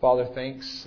Father, thanks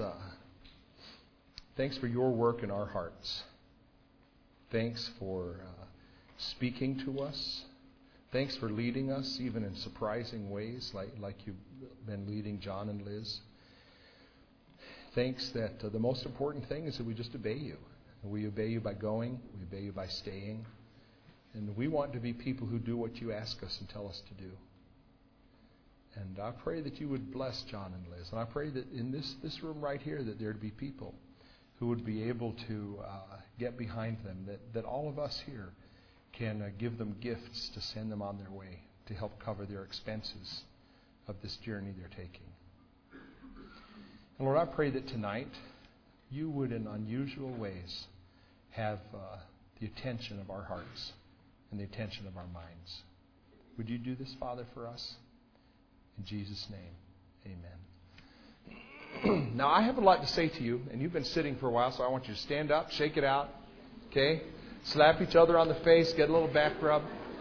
for your work in our hearts. Thanks for speaking to us. Thanks for leading us even in surprising ways like you've been leading John and Liz. Thanks that the most important thing is that we just obey you. We obey you by going. We obey you by staying. And we want to be people who do what you ask us and tell us to do. And I pray that you would bless John and Liz. And I pray that in this room right here that there would be people who would be able to get behind them, that all of us here can give them gifts to send them on their way to help cover their expenses of this journey they're taking. And Lord, I pray that tonight you would in unusual ways have the attention of our hearts and the attention of our minds. Would you do this, Father, for us? In Jesus' name, amen. Now, I have a lot to say to you, and you've been sitting for a while, so I want you to stand up, shake it out, okay? Slap each other on the face, get a little back rub.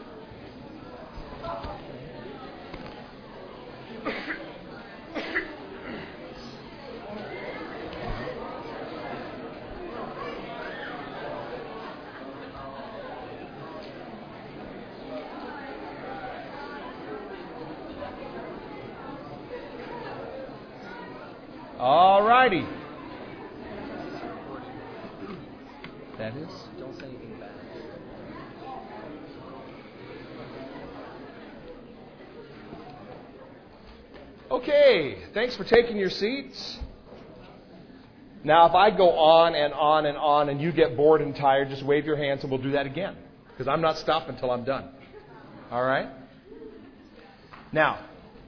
All righty. That is? Don't say anything bad. Okay, thanks for taking your seats. Now, if I go on and on and on and you get bored and tired, just wave your hands and we'll do that again. Because I'm not stopping until I'm done. All right? Now,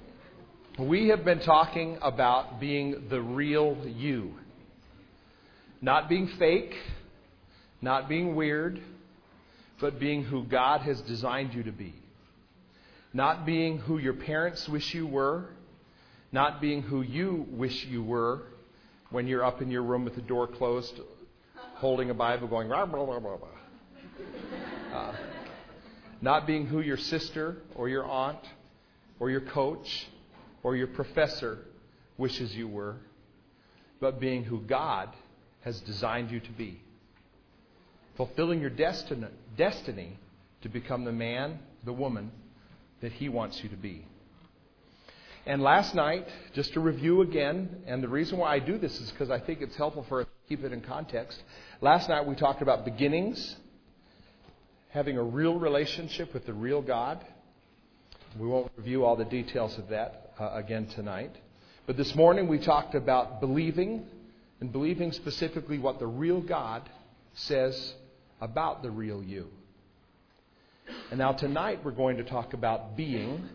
we have been talking about being the real you. Not being fake, not being weird, but being who God has designed you to be. Not being who your parents wish you were, not being who you wish you were when you're up in your room with the door closed, holding a Bible going, blah, blah, blah, blah, blah. Not being who your sister or your aunt or your coach or your professor wishes you were, but being who God has designed you to be. Fulfilling your destiny to become the man, the woman that He wants you to be. And last night, just to review again, and the reason why I do this is because I think it's helpful for us to keep it in context. Last night we talked about beginnings, having a real relationship with the real God. We won't review all the details of that again tonight. But this morning we talked about believing, and believing specifically what the real God says about the real you. And now tonight we're going to talk about being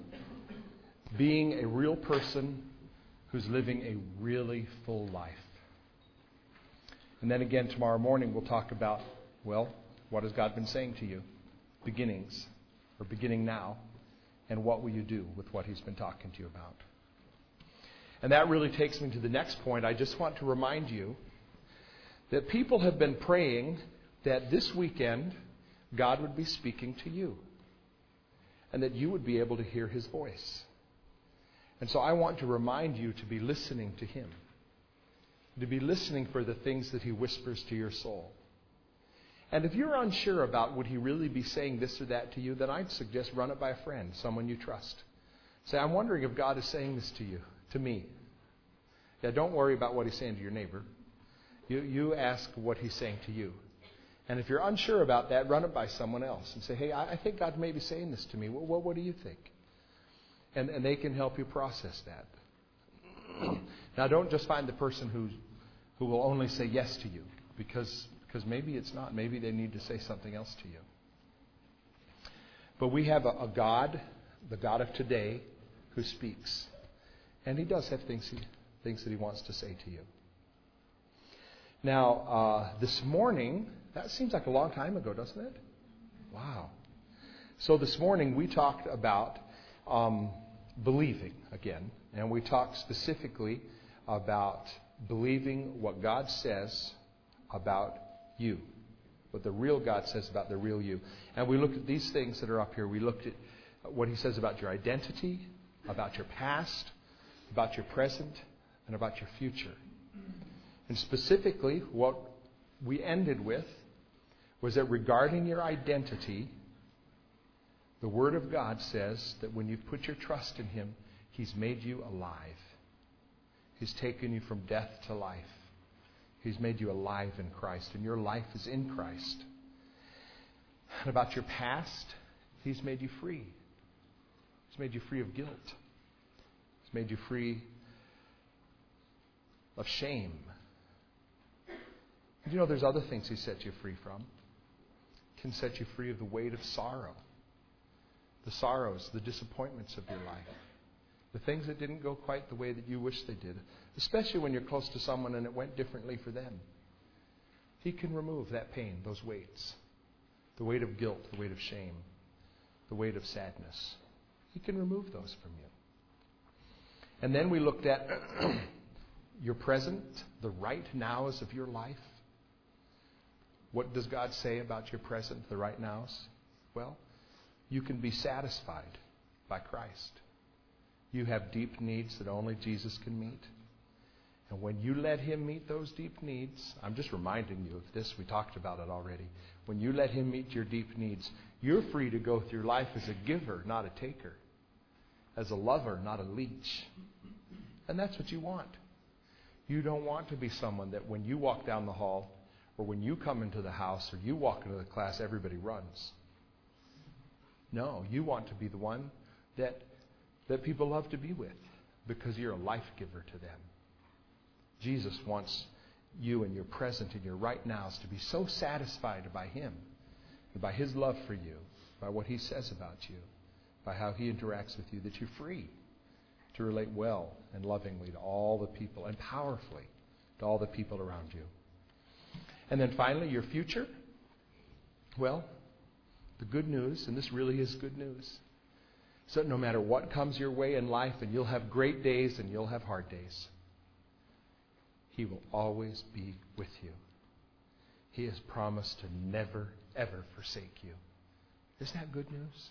a real person who's living a really full life. And then again tomorrow morning we'll talk about, well, what has God been saying to you? Beginnings, or beginning now. And what will you do with what He's been talking to you about? And that really takes me to the next point. I just want to remind you that people have been praying that this weekend God would be speaking to you. And that you would be able to hear His voice. And so I want to remind you to be listening to Him. To be listening for the things that He whispers to your soul. And if you're unsure about would He really be saying this or that to you, then I'd suggest run it by a friend, someone you trust. Say, I'm wondering if God is saying this to you, to me. Yeah, don't worry about what He's saying to your neighbor. You ask what He's saying to you. And if you're unsure about that, run it by someone else and say, hey, I think God may be saying this to me. Well, what do you think? And they can help you process that. Now, don't just find the person who will only say yes to you, because maybe it's not. Maybe they need to say something else to you. But we have a God, the God of today, who speaks. And He does have things that He wants to say to you. Now, this morning, that seems like a long time ago, doesn't it? Wow. So this morning we talked about believing again. And we talked specifically about believing what God says about you, what the real God says about the real you. And we looked at these things that are up here. We looked at what He says about your identity, about your past, about your present, and about your future. And specifically, what we ended with was that regarding your identity, the Word of God says that when you put your trust in Him, He's made you alive. He's taken you from death to life. He's made you alive in Christ, and your life is in Christ. And about your past, He's made you free. He's made you free of guilt. He's made you free of shame. You know there's other things He set you free from. He can set you free of the weight of sorrow. The sorrows, the disappointments of your life. The things that didn't go quite the way that you wish they did. Especially when you're close to someone and it went differently for them. He can remove that pain, those weights. The weight of guilt, the weight of shame, the weight of sadness. He can remove those from you. And then we looked at your present, the right nows of your life. What does God say about your present, the right nows? Well, you can be satisfied by Christ. You have deep needs that only Jesus can meet. And when you let Him meet those deep needs, I'm just reminding you of this, we talked about it already. When you let Him meet your deep needs, you're free to go through life as a giver, not a taker. As a lover, not a leech. And that's what you want. You don't want to be someone that when you walk down the hall, or when you come into the house, or you walk into the class, everybody runs. No, you want to be the one that people love to be with because you're a life giver to them. Jesus wants you and your present and your right nows to be so satisfied by Him, and by His love for you, by what He says about you, by how He interacts with you, that you're free to relate well and lovingly to all the people and powerfully to all the people around you. And then finally, your future. Well, the good news, and this really is good news, so no matter what comes your way in life, and you'll have great days and you'll have hard days, He will always be with you. He has promised to never, ever forsake you. Isn't that good news?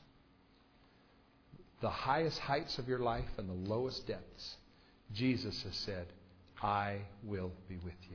The highest heights of your life and the lowest depths, Jesus has said, I will be with you.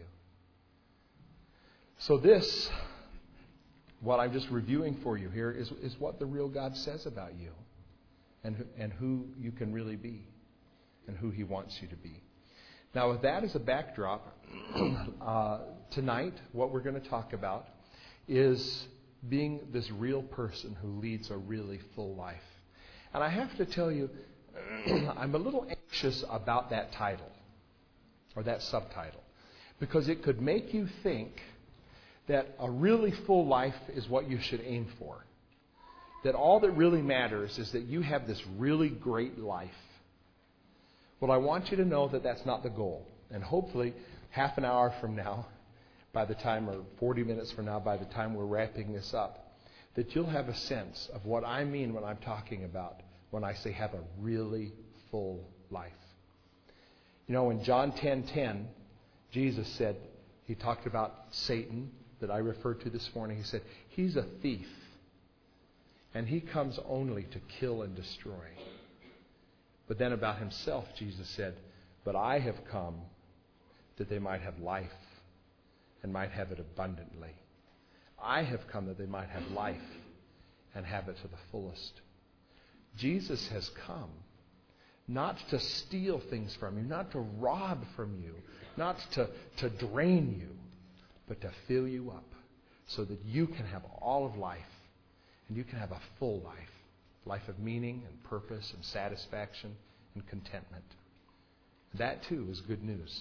So this, what I'm just reviewing for you here, is what the real God says about you. And who you can really be. And who He wants you to be. Now with that as a backdrop, tonight what we're going to talk about is being this real person who leads a really full life. And I have to tell you, I'm a little anxious about that title, or that subtitle, because it could make you think that a really full life is what you should aim for. That all that really matters is that you have this really great life. Well, I want you to know that that's not the goal. And hopefully, half an hour from now, by the time, or 40 minutes from now, by the time we're wrapping this up, that you'll have a sense of what I mean when I'm talking about when I say have a really full life. You know, in John 10:10, Jesus said, He talked about Satan that I referred to this morning. He said, he's a thief. And he comes only to kill and destroy. But then about Himself, Jesus said, but I have come that they might have life and might have it abundantly. I have come that they might have life and have it to the fullest. Jesus has come not to steal things from you, not to rob from you, not to drain you, but to fill you up so that you can have all of life and you can have a full life. Life of meaning and purpose and satisfaction and contentment. That too is good news.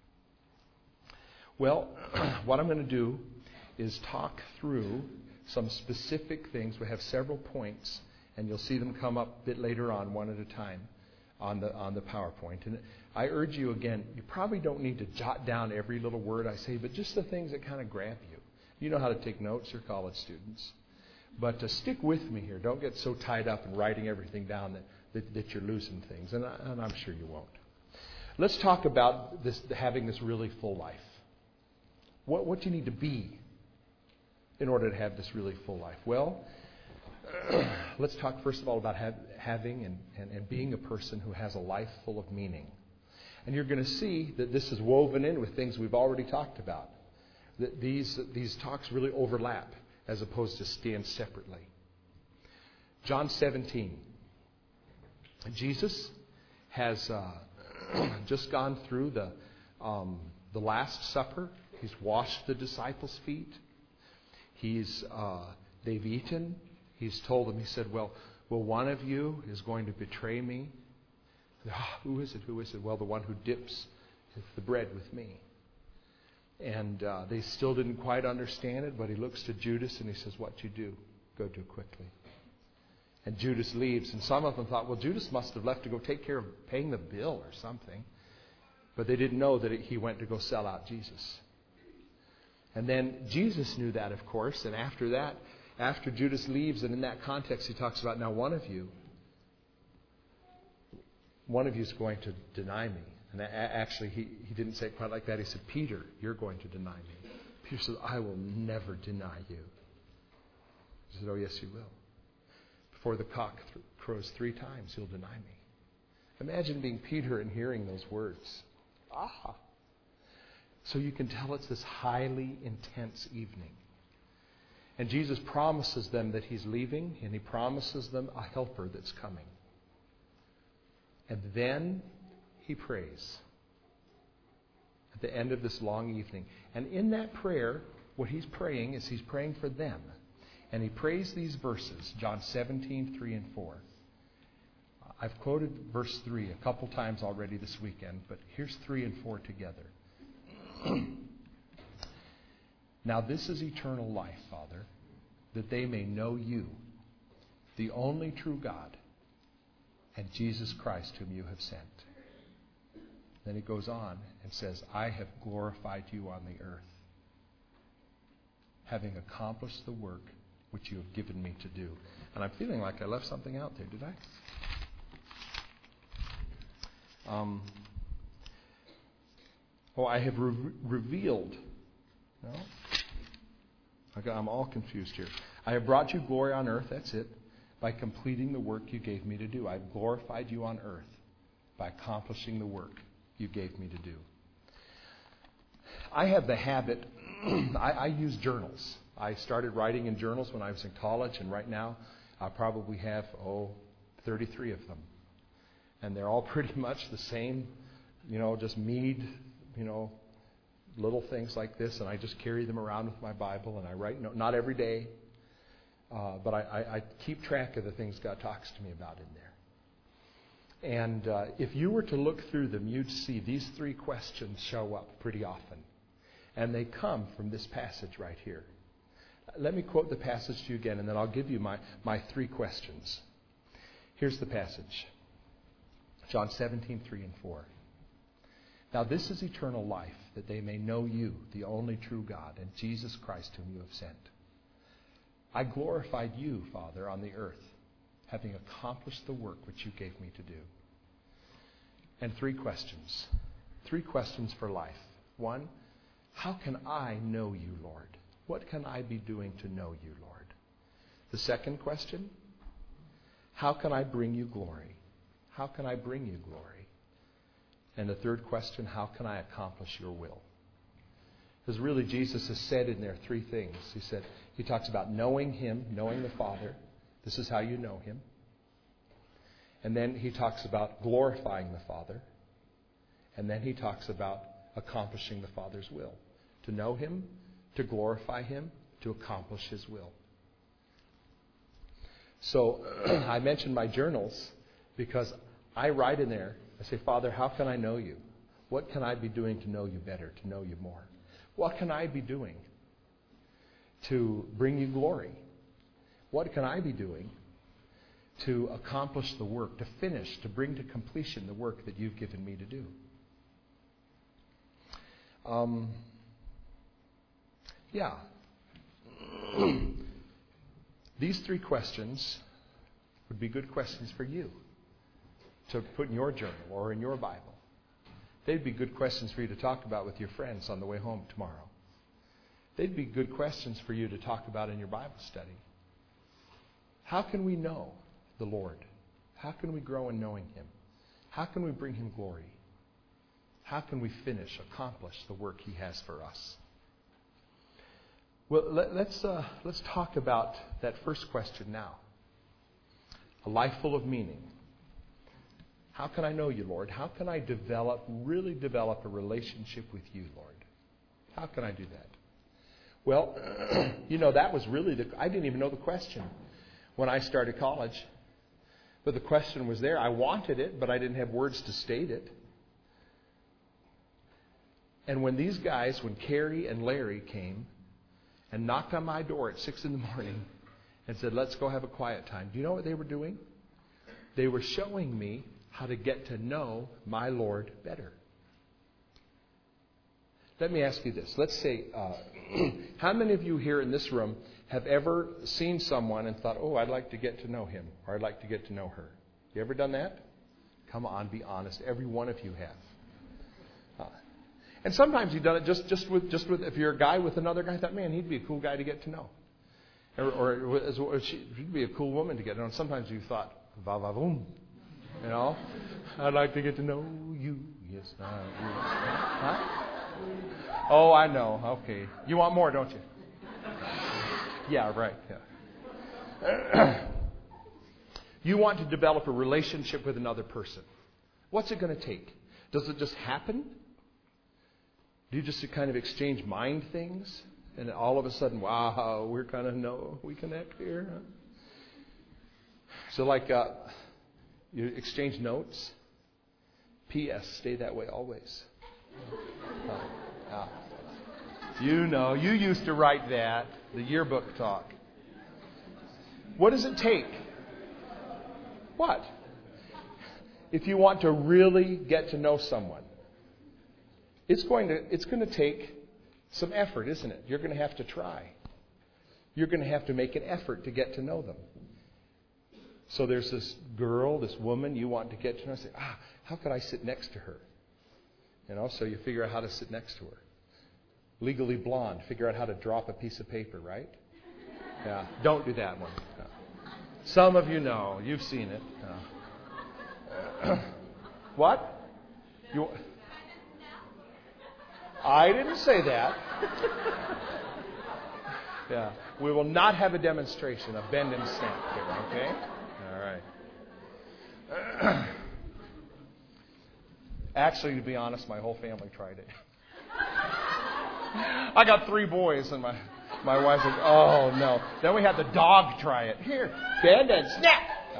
Well, what I'm going to do is talk through some specific things. We have several points, and you'll see them come up a bit later on, one at a time, on the PowerPoint. And I urge you again, you probably don't need to jot down every little word I say, but just the things that kind of grab you. You know how to take notes, you're college students. But to stick with me here. Don't get so tied up in writing everything down that you're losing things. And I'm sure you won't. Let's talk about this, having this really full life. What do you need to be in order to have this really full life? Well, let's talk first of all about having and being a person who has a life full of meaning. And you're going to see that this is woven in with things we've already talked about. That these talks really overlap as opposed to stand separately. John 17. Jesus has just gone through the Last Supper. He's washed the disciples' feet. They've eaten. He's told them, he said, well, one of you is going to betray me. Who is it? Who is it? Well, the one who dips the bread with me. And they still didn't quite understand it, but he looks to Judas and he says, what you do, go do quickly. And Judas leaves. And some of them thought, well, Judas must have left to go take care of paying the bill or something. But they didn't know that he went to go sell out Jesus. And then Jesus knew that, of course. And after that, after Judas leaves, and in that context, he talks about, now one of you is going to deny me. And actually, he didn't say it quite like that. He said, Peter, you're going to deny me. Peter said, I will never deny you. He said, oh, yes, you will. Before the cock crows 3 times, you'll deny me. Imagine being Peter and hearing those words. So you can tell it's this highly intense evening. And Jesus promises them that He's leaving, and He promises them a helper that's coming. And then He prays at the end of this long evening. And in that prayer, what He's praying is He's praying for them. And He prays these verses, John 17, 3 and 4. I've quoted verse 3 a couple times already this weekend, but here's 3 and 4 together. Now this is eternal life, Father, that they may know you, the only true God, and Jesus Christ whom you have sent. Then it goes on and says, I have glorified you on the earth, having accomplished the work which you have given me to do. And I'm feeling like I left something out there, did I? I have revealed. No? I'm all confused here. I have brought you glory on earth, that's it, by completing the work you gave me to do. I've glorified you on earth by accomplishing the work you gave me to do. I have the habit, I use journals. I started writing in journals when I was in college, and right now I probably have, 33 of them. And they're all pretty much the same, just mead, little things like this, and I just carry them around with my Bible, and I write, not every day, but I keep track of the things God talks to me about in there. And if you were to look through them, you'd see these 3 questions show up pretty often. And they come from this passage right here. Let me quote the passage to you again, and then I'll give you my 3 questions. Here's the passage. John 17, 3 and 4. Now this is eternal life, that they may know you, the only true God, and Jesus Christ whom you have sent. I glorified you, Father, on the earth, having accomplished the work which you gave me to do. And 3 questions. 3 questions for life. 1, how can I know you, Lord? What can I be doing to know you, Lord? The second question, how can I bring you glory? How can I bring you glory? And the third question, how can I accomplish your will? Because really Jesus has said in there 3 things. He talks about knowing Him, knowing the Father. This is how you know Him. And then He talks about glorifying the Father. And then He talks about accomplishing the Father's will. To know Him, to glorify Him, to accomplish His will. So I mentioned my journals because I write in there, I say, Father, how can I know you? What can I be doing to know you better, to know you more? What can I be doing to bring you glory? What can I be doing to accomplish the work, to finish, to bring to completion the work that you've given me to do? These 3 questions would be good questions for you to put in your journal or in your Bible. They'd be good questions for you to talk about with your friends on the way home tomorrow. They'd be good questions for you to talk about in your Bible study. How can we know the Lord? How can we grow in knowing Him? How can we bring Him glory? How can we accomplish the work He has for us? Well, let's talk about that first question now. A life full of meaning. How can I know You, Lord? How can I really develop a relationship with You, Lord? How can I do that? Well, that was really I didn't even know the question when I started college. But the question was there. I wanted it, but I didn't have words to state it. And when these guys, when Carrie and Larry came and knocked on my door at 6 a.m. and said, let's go have a quiet time, do you know what they were doing? They were showing me how to get to know my Lord better. Let me ask you this. Let's say, how many of you here in this room have ever seen someone and thought, oh, I'd like to get to know him, or I'd like to get to know her? You ever done that? Come on, be honest. Every one of you have. And sometimes you've done it just with if you're a guy with another guy, I thought, man, he'd be a cool guy to get to know. Or she'd be a cool woman to get to know. And sometimes you thought, va va voom. I'd like to get to know you. Yes, I do. Huh? Oh, I know. Okay. You want more, don't you? Yeah, right. Yeah. You want to develop a relationship with another person. What's it going to take? Does it just happen? Do you just kind of exchange mind things? And all of a sudden, wow, we connect here. Huh? So like you exchange notes. P.S. Stay that way always. You used to write that, the yearbook talk. What does it take? What? If you want to really get to know someone, it's going to take some effort, isn't it? You're going to have to try. You're going to have to make an effort to get to know them. So there's this girl, this woman you want to get to know. Say, how could I sit next to her? So you figure out how to sit next to her. Legally Blonde, figure out how to drop a piece of paper, right? Yeah, don't do that one. No. Some of you know, you've seen it. No. What? I didn't say that. Yeah, we will not have a demonstration of bend and snap here, okay? All right. Actually, to be honest, my whole family tried it. I got 3 boys, and my wife said, oh, no. Then we had the dog try it. Here, bend and snap.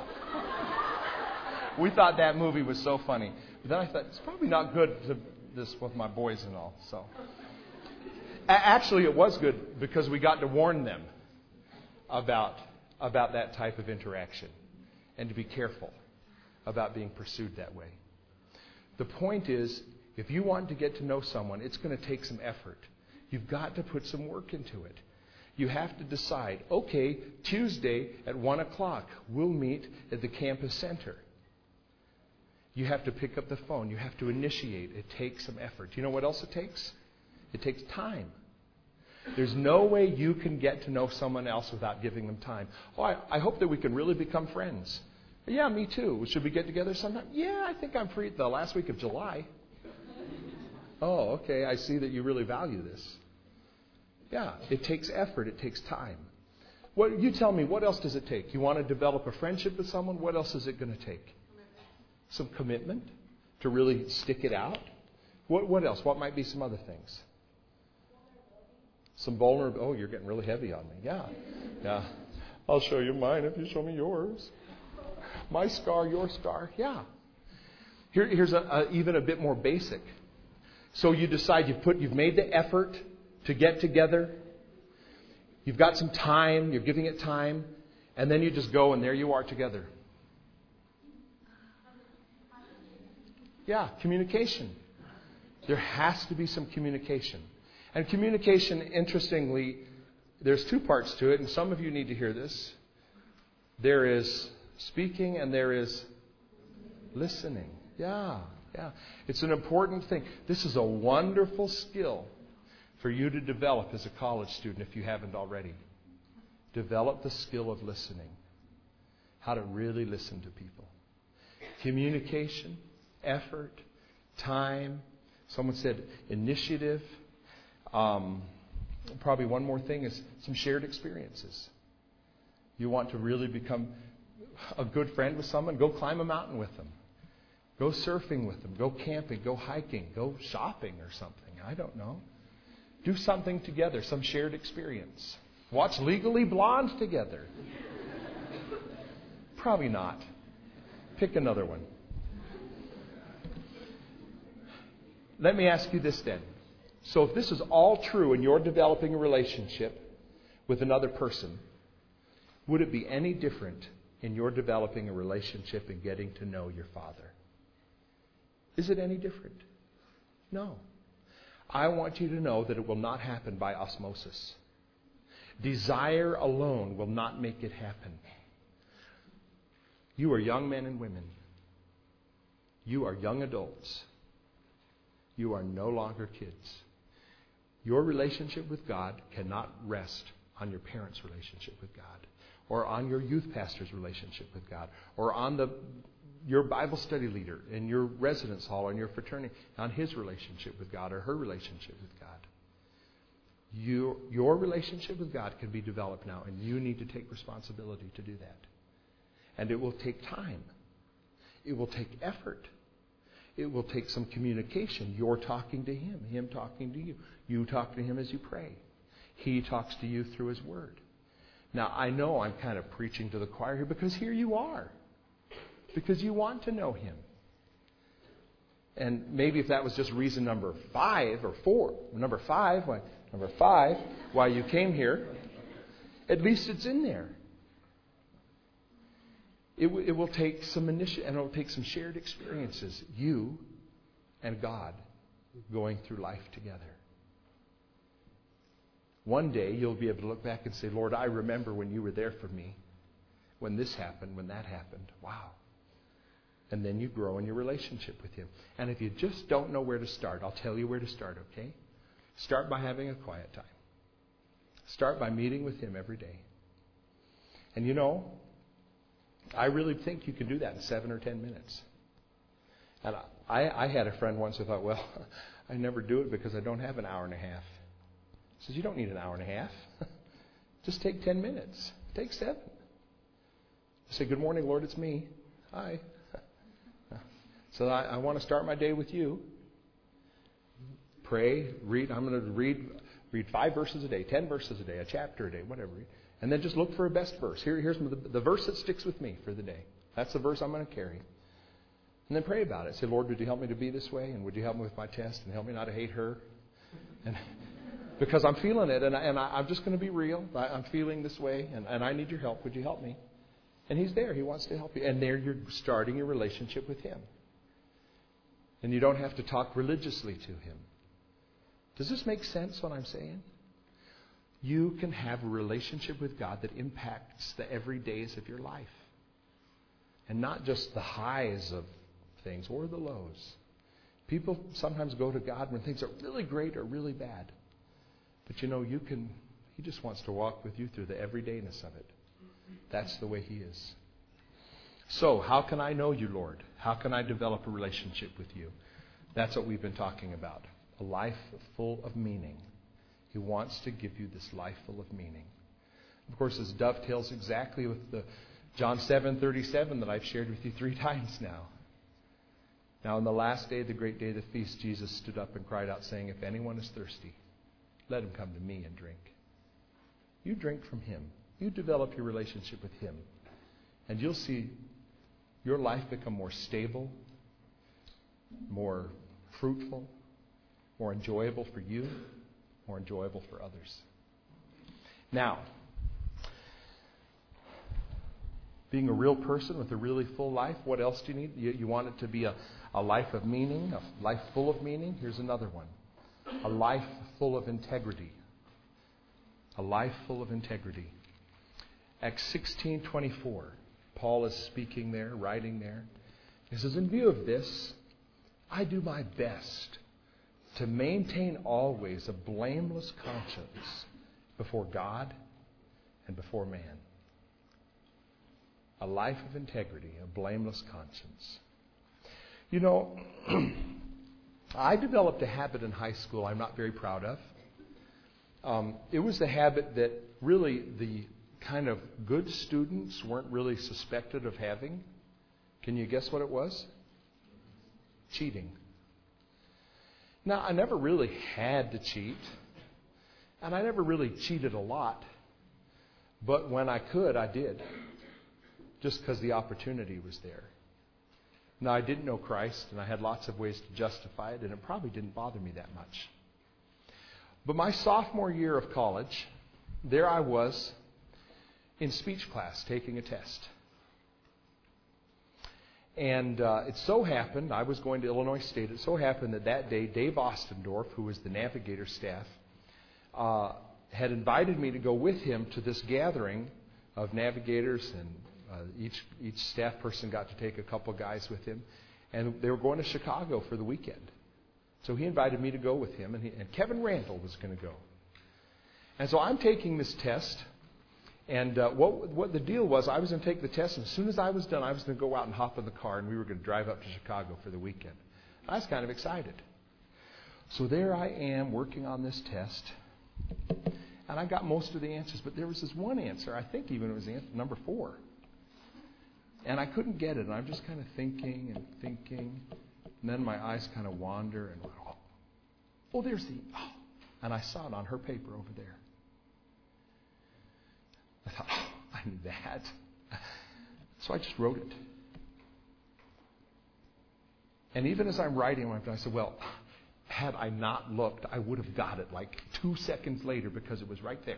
We thought that movie was so funny. But then I thought, it's probably not good to this with my boys and all. So, actually, it was good because we got to warn them about that type of interaction and to be careful about being pursued that way. The point is, if you want to get to know someone, it's going to take some effort. You've got to put some work into it. You have to decide, okay, Tuesday at 1 o'clock, we'll meet at the campus center. You have to pick up the phone. You have to initiate. It takes some effort. You know what else it takes? It takes time. There's no way you can get to know someone else without giving them time. Oh, I hope that we can really become friends. Yeah, me too. Should we get together sometime? Yeah, I think I'm free the last week of July. Oh, okay. I see that you really value this. Yeah, it takes effort. It takes time. You tell me, what else does it take? You want to develop a friendship with someone? What else is it going to take? Some commitment to really stick it out? What else? What might be some other things? Some vulnerability. Oh, you're getting really heavy on me. Yeah. I'll show you mine if you show me yours. My scar, your scar. Yeah. Here's even a bit more basic. So you decide you've made the effort to get together. You've got some time. You're giving it time. And then you just go and there you are together. Yeah, communication. There has to be some communication. And communication, interestingly, there's 2 parts to it, and some of you need to hear this. There is speaking and there is listening. Yeah. It's an important thing. This is a wonderful skill for you to develop as a college student if you haven't already. Develop the skill of listening. How to really listen to people. Communication, effort, time, Someone said initiative. Probably one more thing is some shared experiences. You want to really become a good friend with someone? Go climb a mountain with them. Go surfing with them. Go camping. Go hiking. Go shopping or something. I don't know. Do something together. Some shared experience. Watch Legally Blonde together. Probably not. Pick another one. Let me ask you this then. So if this is all true and you're developing a relationship with another person, would it be any different in your developing a relationship and getting to know your Father? Is it any different? No. I want you to know that it will not happen by osmosis. Desire alone will not make it happen. You are young men and women. You are young adults. You are no longer kids. Your relationship with God cannot rest on your parents' relationship with God, or on your youth pastor's relationship with God, or on your Bible study leader in your residence hall, in your fraternity, on his relationship with God or her relationship with God. Your relationship with God can be developed now, and you need to take responsibility to do that. And it will take time. It will take effort. It will take some communication. You're talking to him, him talking to you. You talk to him as you pray. He talks to you through his word. Now, I know I'm kind of preaching to the choir here because here you are. Because you want to know him. And maybe if that was just reason number 5 or 4, number 5, why you came here, at least it's in there. It will take some initiative, and it will take some shared experiences, you and God going through life together. One day you'll be able to look back and say, Lord, I remember when you were there for me, when this happened, when that happened. Wow. And then you grow in your relationship with him. And if you just don't know where to start, I'll tell you where to start, okay? Start by having a quiet time. Start by meeting with him every day. And you know, I really think you can do that in 7 or 10 minutes. And I had a friend once who thought, well, I never do it because I don't have an hour and a half. He says, you don't need an hour and a half. Just take 10 minutes. Take 7. Say, good morning, Lord, it's me. Hi. So I want to start my day with you. Pray, read. I'm going to read 5 verses a day, 10 verses a day, a chapter a day, whatever. And then just look for a best verse. Here's the verse that sticks with me for the day. That's the verse I'm going to carry. And then pray about it. Say, Lord, would you help me to be this way? And would you help me with my test? And help me not to hate her? And because I'm feeling it. And I'm just going to be real. I'm feeling this way. And I need your help. Would you help me? And he's there. He wants to help you. And there you're starting your relationship with him. And you don't have to talk religiously to him. Does this make sense what I'm saying? You can have a relationship with God that impacts the everydays of your life. And not just the highs of things or the lows. People sometimes go to God when things are really great or really bad. But you know, he just wants to walk with you through the everydayness of it. That's the way he is. So, how can I know you, Lord? How can I develop a relationship with you? That's what we've been talking about. A life full of meaning. He wants to give you this life full of meaning. Of course, this dovetails exactly with the John 7:37 that I've shared with you 3 times now. Now, on the last day, the great day of the feast, Jesus stood up and cried out, saying, if anyone is thirsty, let him come to me and drink. You drink from him. You develop your relationship with him. And you'll see your life become more stable, more fruitful, more enjoyable for you, more enjoyable for others. Now, being a real person with a really full life, what else do you need? You want it to be a life of meaning, a life full of meaning? Here's another one. A life full of integrity. A life full of integrity. Acts 16:24. Paul is speaking there, writing there. He says, in view of this, I do my best to maintain always a blameless conscience before God and before man. A life of integrity, a blameless conscience. You know, I developed a habit in high school I'm not very proud of. It was the habit that really the kind of good students weren't really suspected of having. Can you guess what it was? Cheating. Now, I never really had to cheat, and I never really cheated a lot, but when I could, I did, just because the opportunity was there. Now, I didn't know Christ, and I had lots of ways to justify it, and it probably didn't bother me that much. But my sophomore year of college, there I was in speech class taking a test. And it so happened, I was going to Illinois State, it so happened that day, Dave Ostendorf, who was the Navigator staff, had invited me to go with him to this gathering of navigators, and each staff person got to take a couple guys with him. And they were going to Chicago for the weekend. So he invited me to go with him, and Kevin Randall was going to go. And so I'm taking this test. And what the deal was, I was going to take the test, and as soon as I was done, I was going to go out and hop in the car, and we were going to drive up to Chicago for the weekend. I was kind of excited. So there I am working on this test, and I got most of the answers, but there was this one answer, I think even it was answer number 4. And I couldn't get it, and I'm just kind of thinking, and then my eyes kind of wander, and there's and I saw it on her paper over there. I thought, I knew that. So I just wrote it. And even as I'm writing, I said, well, had I not looked, I would have got it like 2 seconds later because it was right there.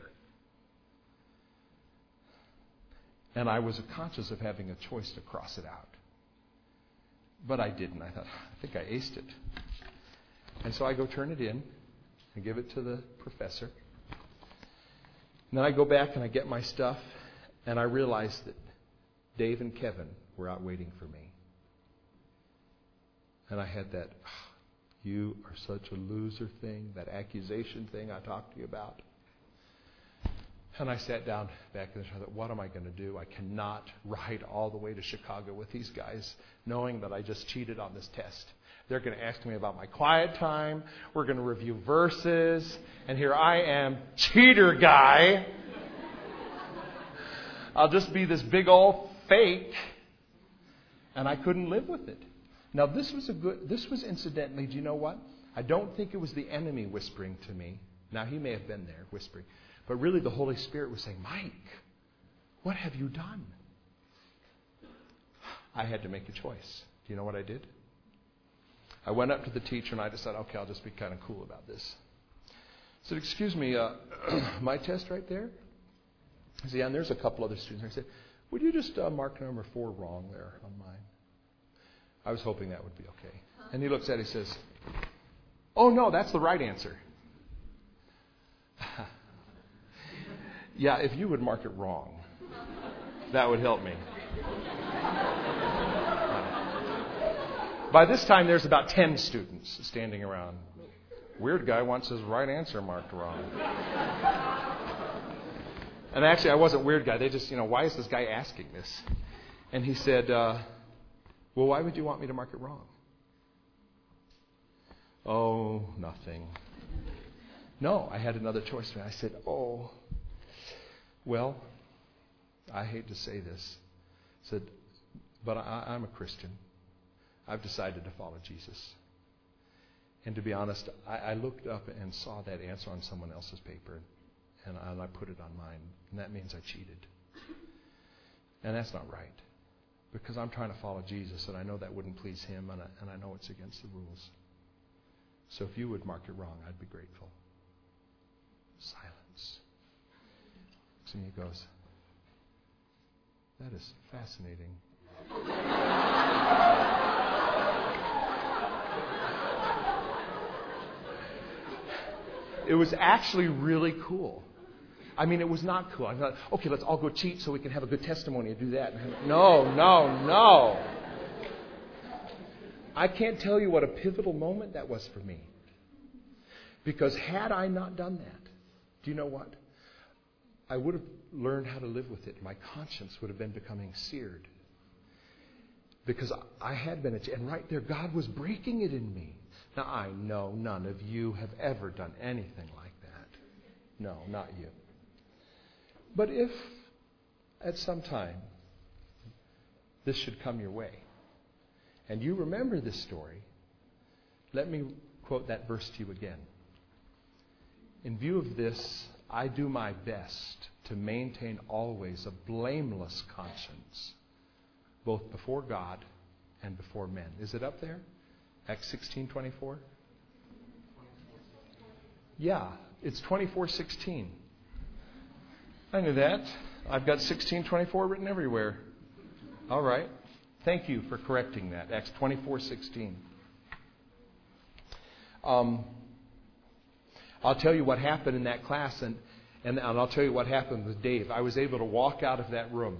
And I was conscious of having a choice to cross it out. But I didn't. I thought, I think I aced it. And so I go turn it in and give it to the professor. And then I go back and I get my stuff, and I realize that Dave and Kevin were out waiting for me. And I had that, you are such a loser thing, that accusation thing I talked to you about. And I sat down back in the show. I thought, what am I going to do? I cannot ride all the way to Chicago with these guys knowing that I just cheated on this test. They're going to ask me about my quiet time. We're going to review verses. And here I am, cheater guy. I'll just be this big old fake. And I couldn't live with it. Now, this was incidentally, do you know what? I don't think it was the enemy whispering to me. Now, he may have been there whispering. But really, the Holy Spirit was saying, Mike, what have you done? I had to make a choice. Do you know what I did? I went up to the teacher and I decided, okay, I'll just be kind of cool about this. I said, excuse me, my test right there? He said, yeah, and there's a couple other students. I said, would you just mark number 4 wrong there on mine? I was hoping that would be okay. And he looks at it and says, oh, no, that's the right answer. Yeah, if you would mark it wrong, that would help me. By this time, there's about 10 students standing around. Weird guy wants his right answer marked wrong. And actually, I wasn't weird guy. They just, why is this guy asking this? And he said, well, why would you want me to mark it wrong? Oh, nothing. No, I had another choice. I said, well, I hate to say this. I said, but I'm a Christian. I've decided to follow Jesus. And to be honest, I looked up and saw that answer on someone else's paper, and I put it on mine. And that means I cheated. And that's not right. Because I'm trying to follow Jesus, and I know that wouldn't please him, and I know it's against the rules. So if you would mark it wrong, I'd be grateful. Silence. Looks at me and goes, that is fascinating. It was actually really cool. I mean, it was not cool. I thought, okay, let's all go cheat so we can have a good testimony and do that. No. I can't tell you what a pivotal moment that was for me. Because had I not done that, do you know what? I would have learned how to live with it. My conscience would have been becoming seared. Because I had been, and right there, God was breaking it in me. Now, I know none of you have ever done anything like that. No, not you. But if at some time this should come your way, and you remember this story, let me quote that verse to you again. In view of this, I do my best to maintain always a blameless conscience, both before God and before men. Is it up there? Acts 16:24? Yeah, it's 24:16. I knew that. I've got 16:24 written everywhere. All right. Thank you for correcting that. Acts 24:16. I'll tell you what happened in that class, and I'll tell you what happened with Dave. I was able to walk out of that room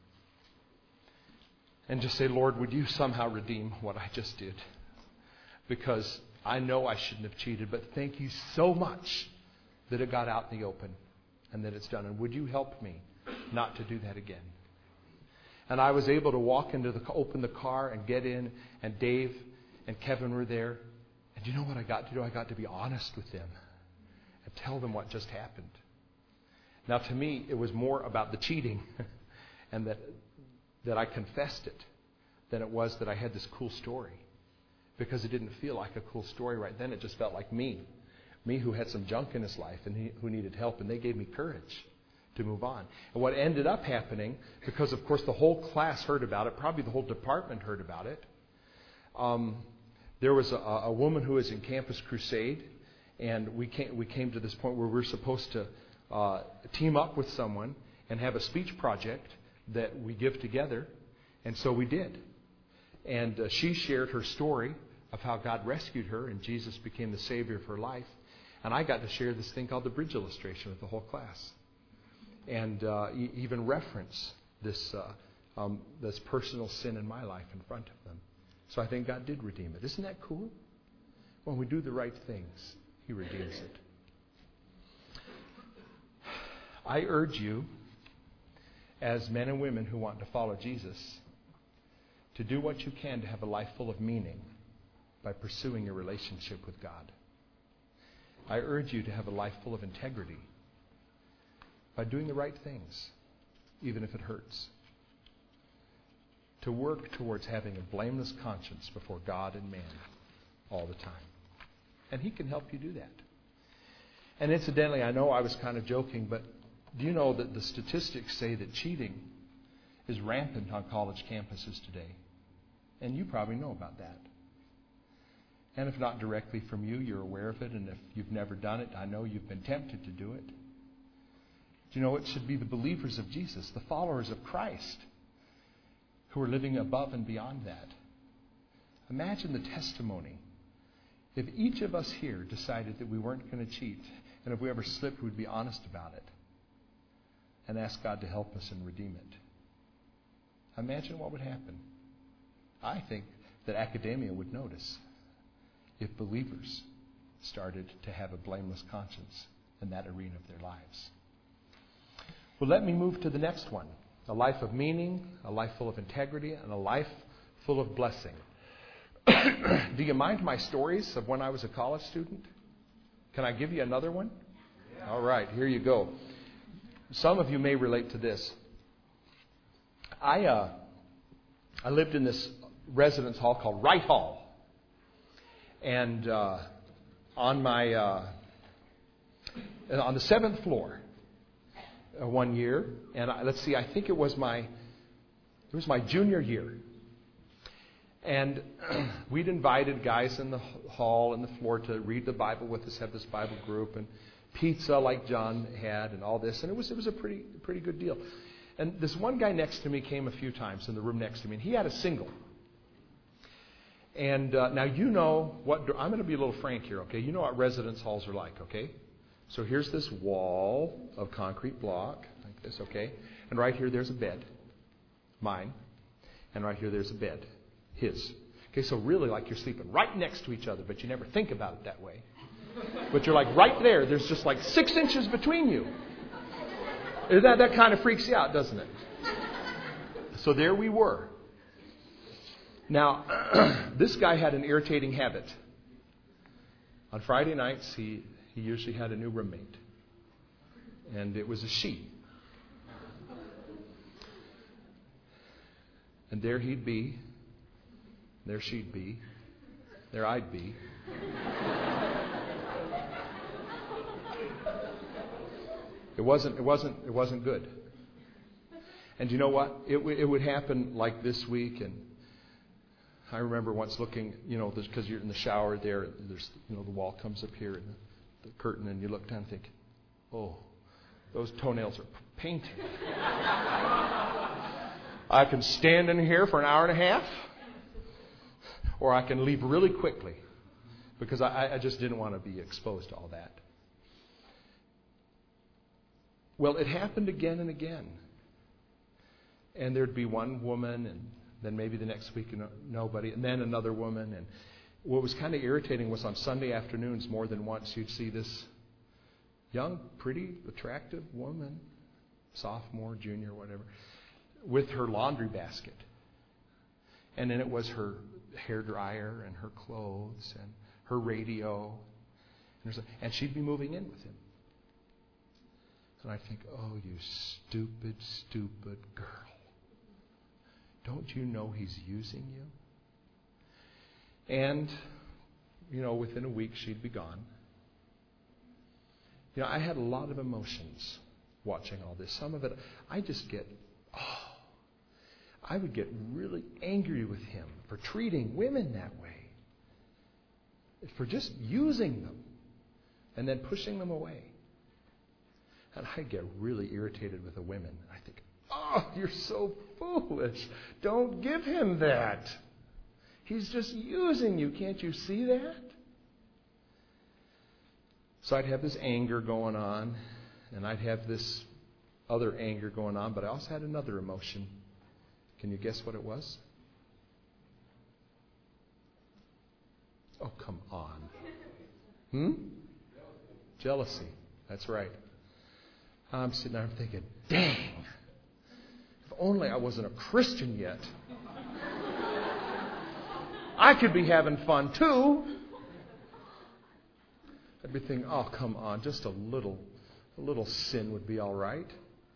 and just say, Lord, would you somehow redeem what I just did? Because I know I shouldn't have cheated, but thank you so much that it got out in the open and that it's done. And would you help me not to do that again? And I was able to open the car and get in, and Dave and Kevin were there. And you know what I got to do? I got to be honest with them and tell them what just happened. Now, to me, it was more about the cheating and that I confessed it than it was that I had this cool story. Because it didn't feel like a cool story right then. It just felt like me who had some junk in his life and who needed help. And they gave me courage to move on. And what ended up happening, because of course the whole class heard about it, probably the whole department heard about it, there was a woman who was in Campus Crusade, and we came to this point where we were supposed to team up with someone and have a speech project that we give together. And so we did. And she shared her story of how God rescued her and Jesus became the Savior of her life. And I got to share this thing called the bridge illustration with the whole class. And even reference this personal sin in my life in front of them. So I think God did redeem it. Isn't that cool? When we do the right things, He redeems it. I urge you, as men and women who want to follow Jesus, to do what you can to have a life full of meaning by pursuing a relationship with God. I urge you to have a life full of integrity by doing the right things, even if it hurts. To work towards having a blameless conscience before God and man all the time. And He can help you do that. And incidentally, I know I was kind of joking, but do you know that the statistics say that cheating is rampant on college campuses today? And you probably know about that. And if not directly from you, you're aware of it. And if you've never done it, I know you've been tempted to do it. Do you know it should be the believers of Jesus, the followers of Christ, who are living above and beyond that? Imagine the testimony. If each of us here decided that we weren't going to cheat, and if we ever slipped, we'd be honest about it and ask God to help us and redeem it. Imagine what would happen. I think that academia would notice if believers started to have a blameless conscience in that arena of their lives. Well, let me move to the next one. A life of meaning, a life full of integrity, and a life full of blessing. Do you mind my stories of when I was a college student? Can I give you another one? Yeah. All right, here you go. Some of you may relate to this. I lived in this residence hall called Wright Hall. And on the 7th floor one year, and I think it was my junior year. And we'd invited guys in the hall and the floor to read the Bible with us, have this Bible group, and pizza like John had, and all this. And it was a pretty good deal. And this one guy next to me came a few times in the room next to me, and he had a single. And now you know what, I'm going to be a little frank here, okay? You know what residence halls are like, okay? So here's this wall of concrete block, like this, okay? And right here there's a bed, mine. And right here there's a bed, his. Okay, so really like you're sleeping right next to each other, but you never think about it that way. But you're like right there, there's just like 6 inches between you. That kind of freaks you out, doesn't it? So there we were. Now, this guy had an irritating habit. On Friday nights, he usually had a new roommate. And it was a she. And there he'd be. There she'd be. There I'd be. It wasn't good. And you know what? It would happen like this week. And I remember once looking, because you're in the shower there's, the wall comes up here and the curtain, and you look down and think, oh, those toenails are painted. I can stand in here for an hour and a half, or I can leave really quickly, because I just didn't want to be exposed to all that. Well, it happened again and again. And there'd be one woman, and then maybe the next week nobody, and then another woman. And what was kind of irritating was on Sunday afternoons, more than once, you'd see this young, pretty, attractive woman, sophomore, junior, whatever, with her laundry basket. And then it was her hairdryer and her clothes and her radio. And she'd be moving in with him. And I think, oh, you stupid, stupid girl. Don't you know he's using you? And, within a week she'd be gone. I had a lot of emotions watching all this. Some of it, I would get really angry with him for treating women that way. For just using them and then pushing them away. And I get really irritated with the women. I think, oh, you're so foolish. Don't give him that. He's just using you. Can't you see that? So I'd have this anger going on, and I'd have this other anger going on, but I also had another emotion. Can you guess what it was? Oh, come on. Jealousy. That's right. I'm sitting there thinking, dang, if only I wasn't a Christian yet. I could be having fun too. I'd be thinking, oh, come on, just a little sin would be all right.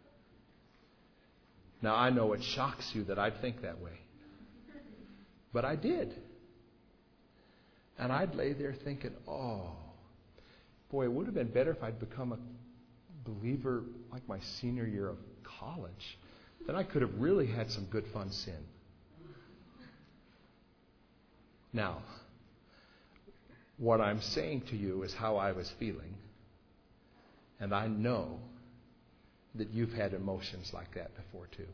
Now, I know it shocks you that I'd think that way. But I did. And I'd lay there thinking, oh, boy, it would have been better if I'd become a believer like my senior year of college. Then I could have really had some good fun sin. Now, what I'm saying to you is how I was feeling. And I know that you've had emotions like that before too.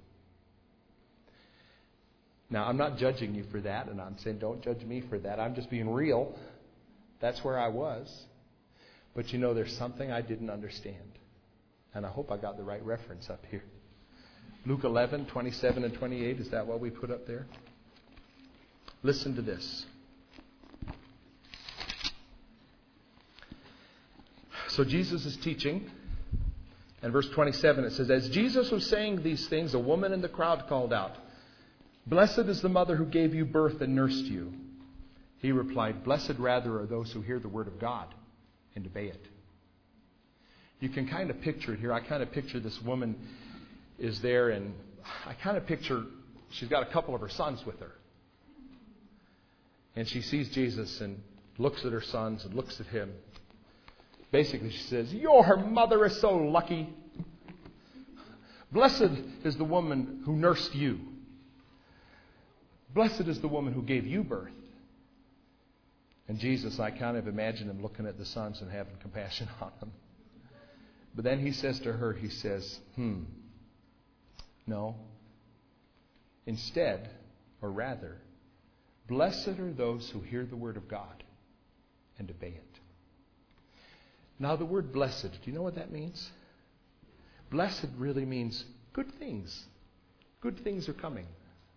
Now, I'm not judging you for that, and I'm saying don't judge me for that. I'm just being real. That's where I was. But there's something I didn't understand. And I hope I got the right reference up here. Luke 11, 27 and 28. Is that what we put up there? Listen to this. So Jesus is teaching. And verse 27, it says, as Jesus was saying these things, a woman in the crowd called out, blessed is the mother who gave you birth and nursed you. He replied, blessed rather are those who hear the word of God and obey it. You can kind of picture it here. I kind of picture this woman is there, and I kind of picture she's got a couple of her sons with her. And she sees Jesus and looks at her sons and looks at him. Basically, she says, your mother is so lucky. Blessed is the woman who nursed you. Blessed is the woman who gave you birth. And Jesus, I kind of imagine him looking at the sons and having compassion on them. But then he says to her, he says, no. Instead, or rather, blessed are those who hear the word of God and obey it. Now, the word blessed, do you know what that means? Blessed really means good things. Good things are coming.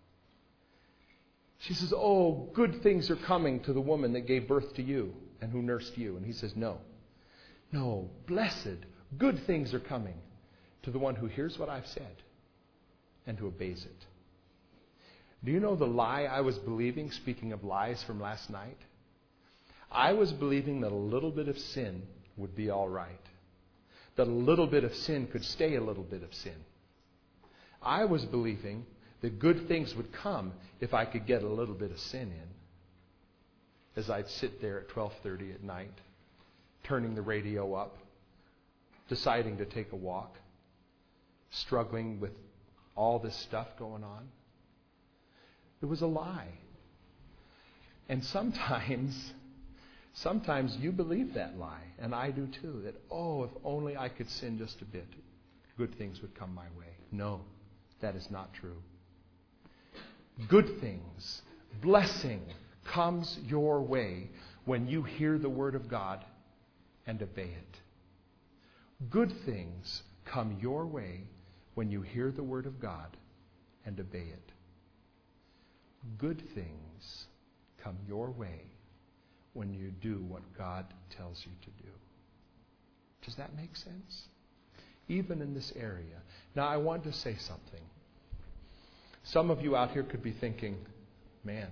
She says, oh, good things are coming to the woman that gave birth to you and who nursed you. And he says, no. No, blessed, good things are coming to the one who hears what I've said and who obeys it. Do you know the lie I was believing, speaking of lies from last night? I was believing that a little bit of sin would be all right. That a little bit of sin could stay a little bit of sin. I was believing that good things would come if I could get a little bit of sin in. As I'd sit there at 12:30 at night, turning the radio up, deciding to take a walk, struggling with all this stuff going on. It was a lie. And sometimes you believe that lie, and I do too, that, if only I could sin just a bit, good things would come my way. No, that is not true. Good things, blessing comes your way when you hear the Word of God and obey it. Good things come your way when you hear the Word of God and obey it. Good things come your way when you do what God tells you to do. Does that make sense? Even in this area. Now, I want to say something. Some of you out here could be thinking, man,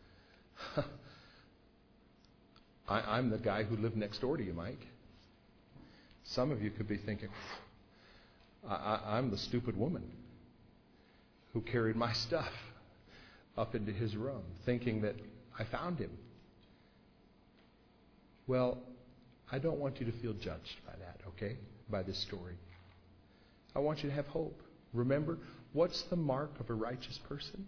I'm the guy who lived next door to you, Mike. Some of you could be thinking, I'm the stupid woman who carried my stuff up into his room, thinking that I found him. Well, I don't want you to feel judged by that, okay? By this story. I want you to have hope. Remember, what's the mark of a righteous person?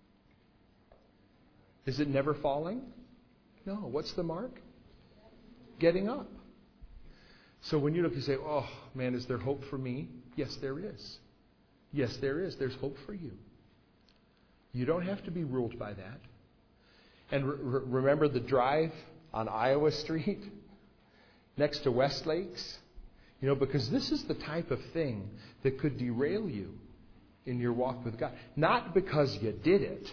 Is it never falling? No. What's the mark? Getting up. So when you look, you say, oh, man, is there hope for me? Yes, there is. Yes, there is. There's hope for you. You don't have to be ruled by that. And remember the drive on Iowa Street next to Westlakes? Because this is the type of thing that could derail you in your walk with God. Not because you did it,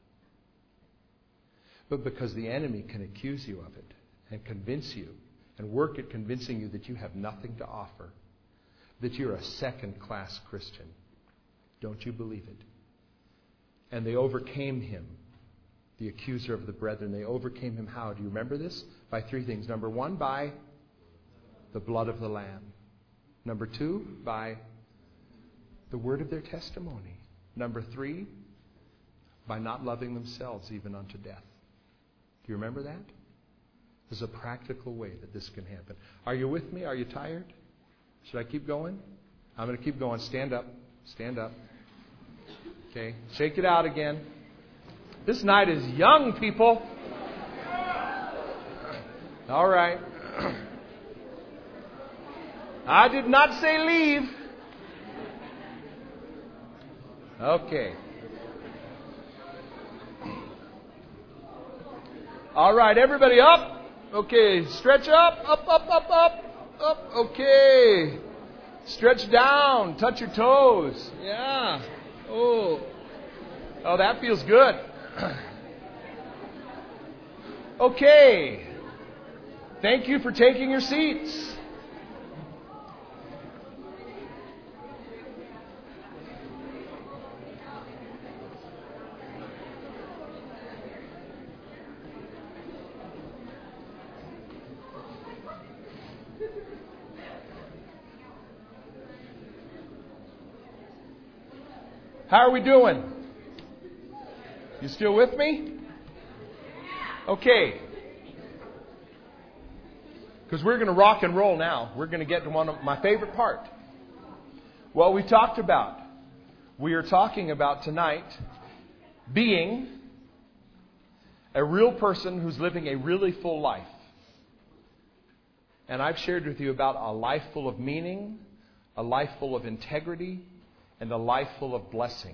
but because the enemy can accuse you of it and convince you and work at convincing you that you have nothing to offer, that you're a second-class Christian. Don't you believe it? And they overcame him, the accuser of the brethren. They overcame him how? Do you remember this? By three things. Number one, by the blood of the Lamb. Number two, by the word of their testimony. Number three, by not loving themselves even unto death. Do you remember that? There's a practical way that this can happen. Are you with me? Are you tired? Should I keep going? I'm going to keep going. Stand up. Stand up. Okay. Shake it out again. This night is young, people. All right. I did not say leave. Okay. All right, everybody up. Okay, stretch up, up. Okay. Stretch down, touch your toes. Yeah. Oh, that feels good. Okay. Thank you for taking your seats. How are we doing? You still with me? Okay. Because we're going to rock and roll now. We're going to get to one of my favorite part. What we talked about. We are talking about tonight being a real person who's living a really full life. And I've shared with you about a life full of meaning, a life full of integrity, and a life full of blessing.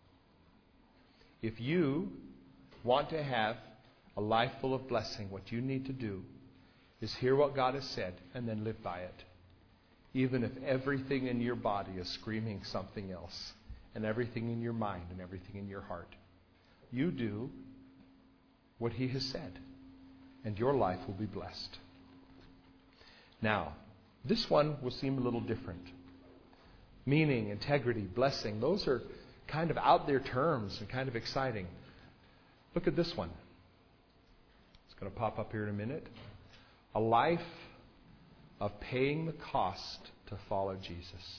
If you want to have a life full of blessing, what you need to do is hear what God has said and then live by it. Even if everything in your body is screaming something else, and everything in your mind and everything in your heart. You do what He has said, and your life will be blessed. Now, this one will seem a little different. Meaning, integrity, blessing, those are kind of out there terms and kind of exciting. Look at this one. It's going to pop up here in a minute. A life of paying the cost to follow Jesus.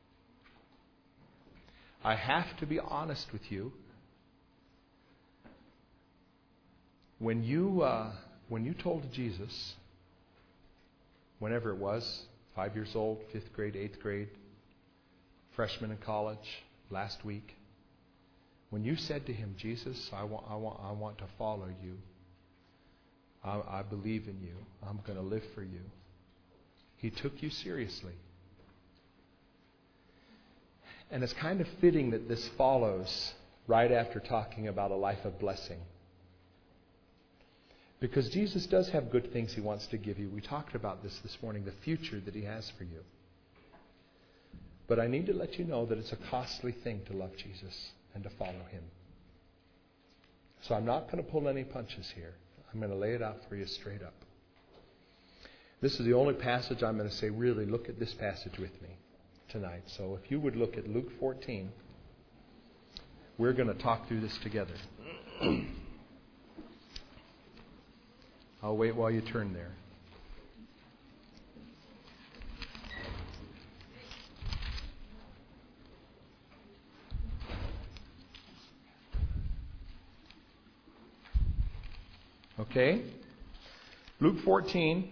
I have to be honest with you. When you told Jesus, whenever it was, 5 years old, 5th grade, 8th grade, freshman in college, last week, when you said to him, Jesus, I want to follow you. I believe in you. I'm going to live for you. He took you seriously. And it's kind of fitting that this follows right after talking about a life of blessing. Because Jesus does have good things He wants to give you. We talked about this morning, the future that He has for you. But I need to let you know that it's a costly thing to love Jesus and to follow Him. So I'm not going to pull any punches here. I'm going to lay it out for you straight up. This is the only passage I'm going to say, really, look at this passage with me tonight. So if you would look at Luke 14, we're going to talk through this together. I'll wait while you turn there. Okay? Luke 14,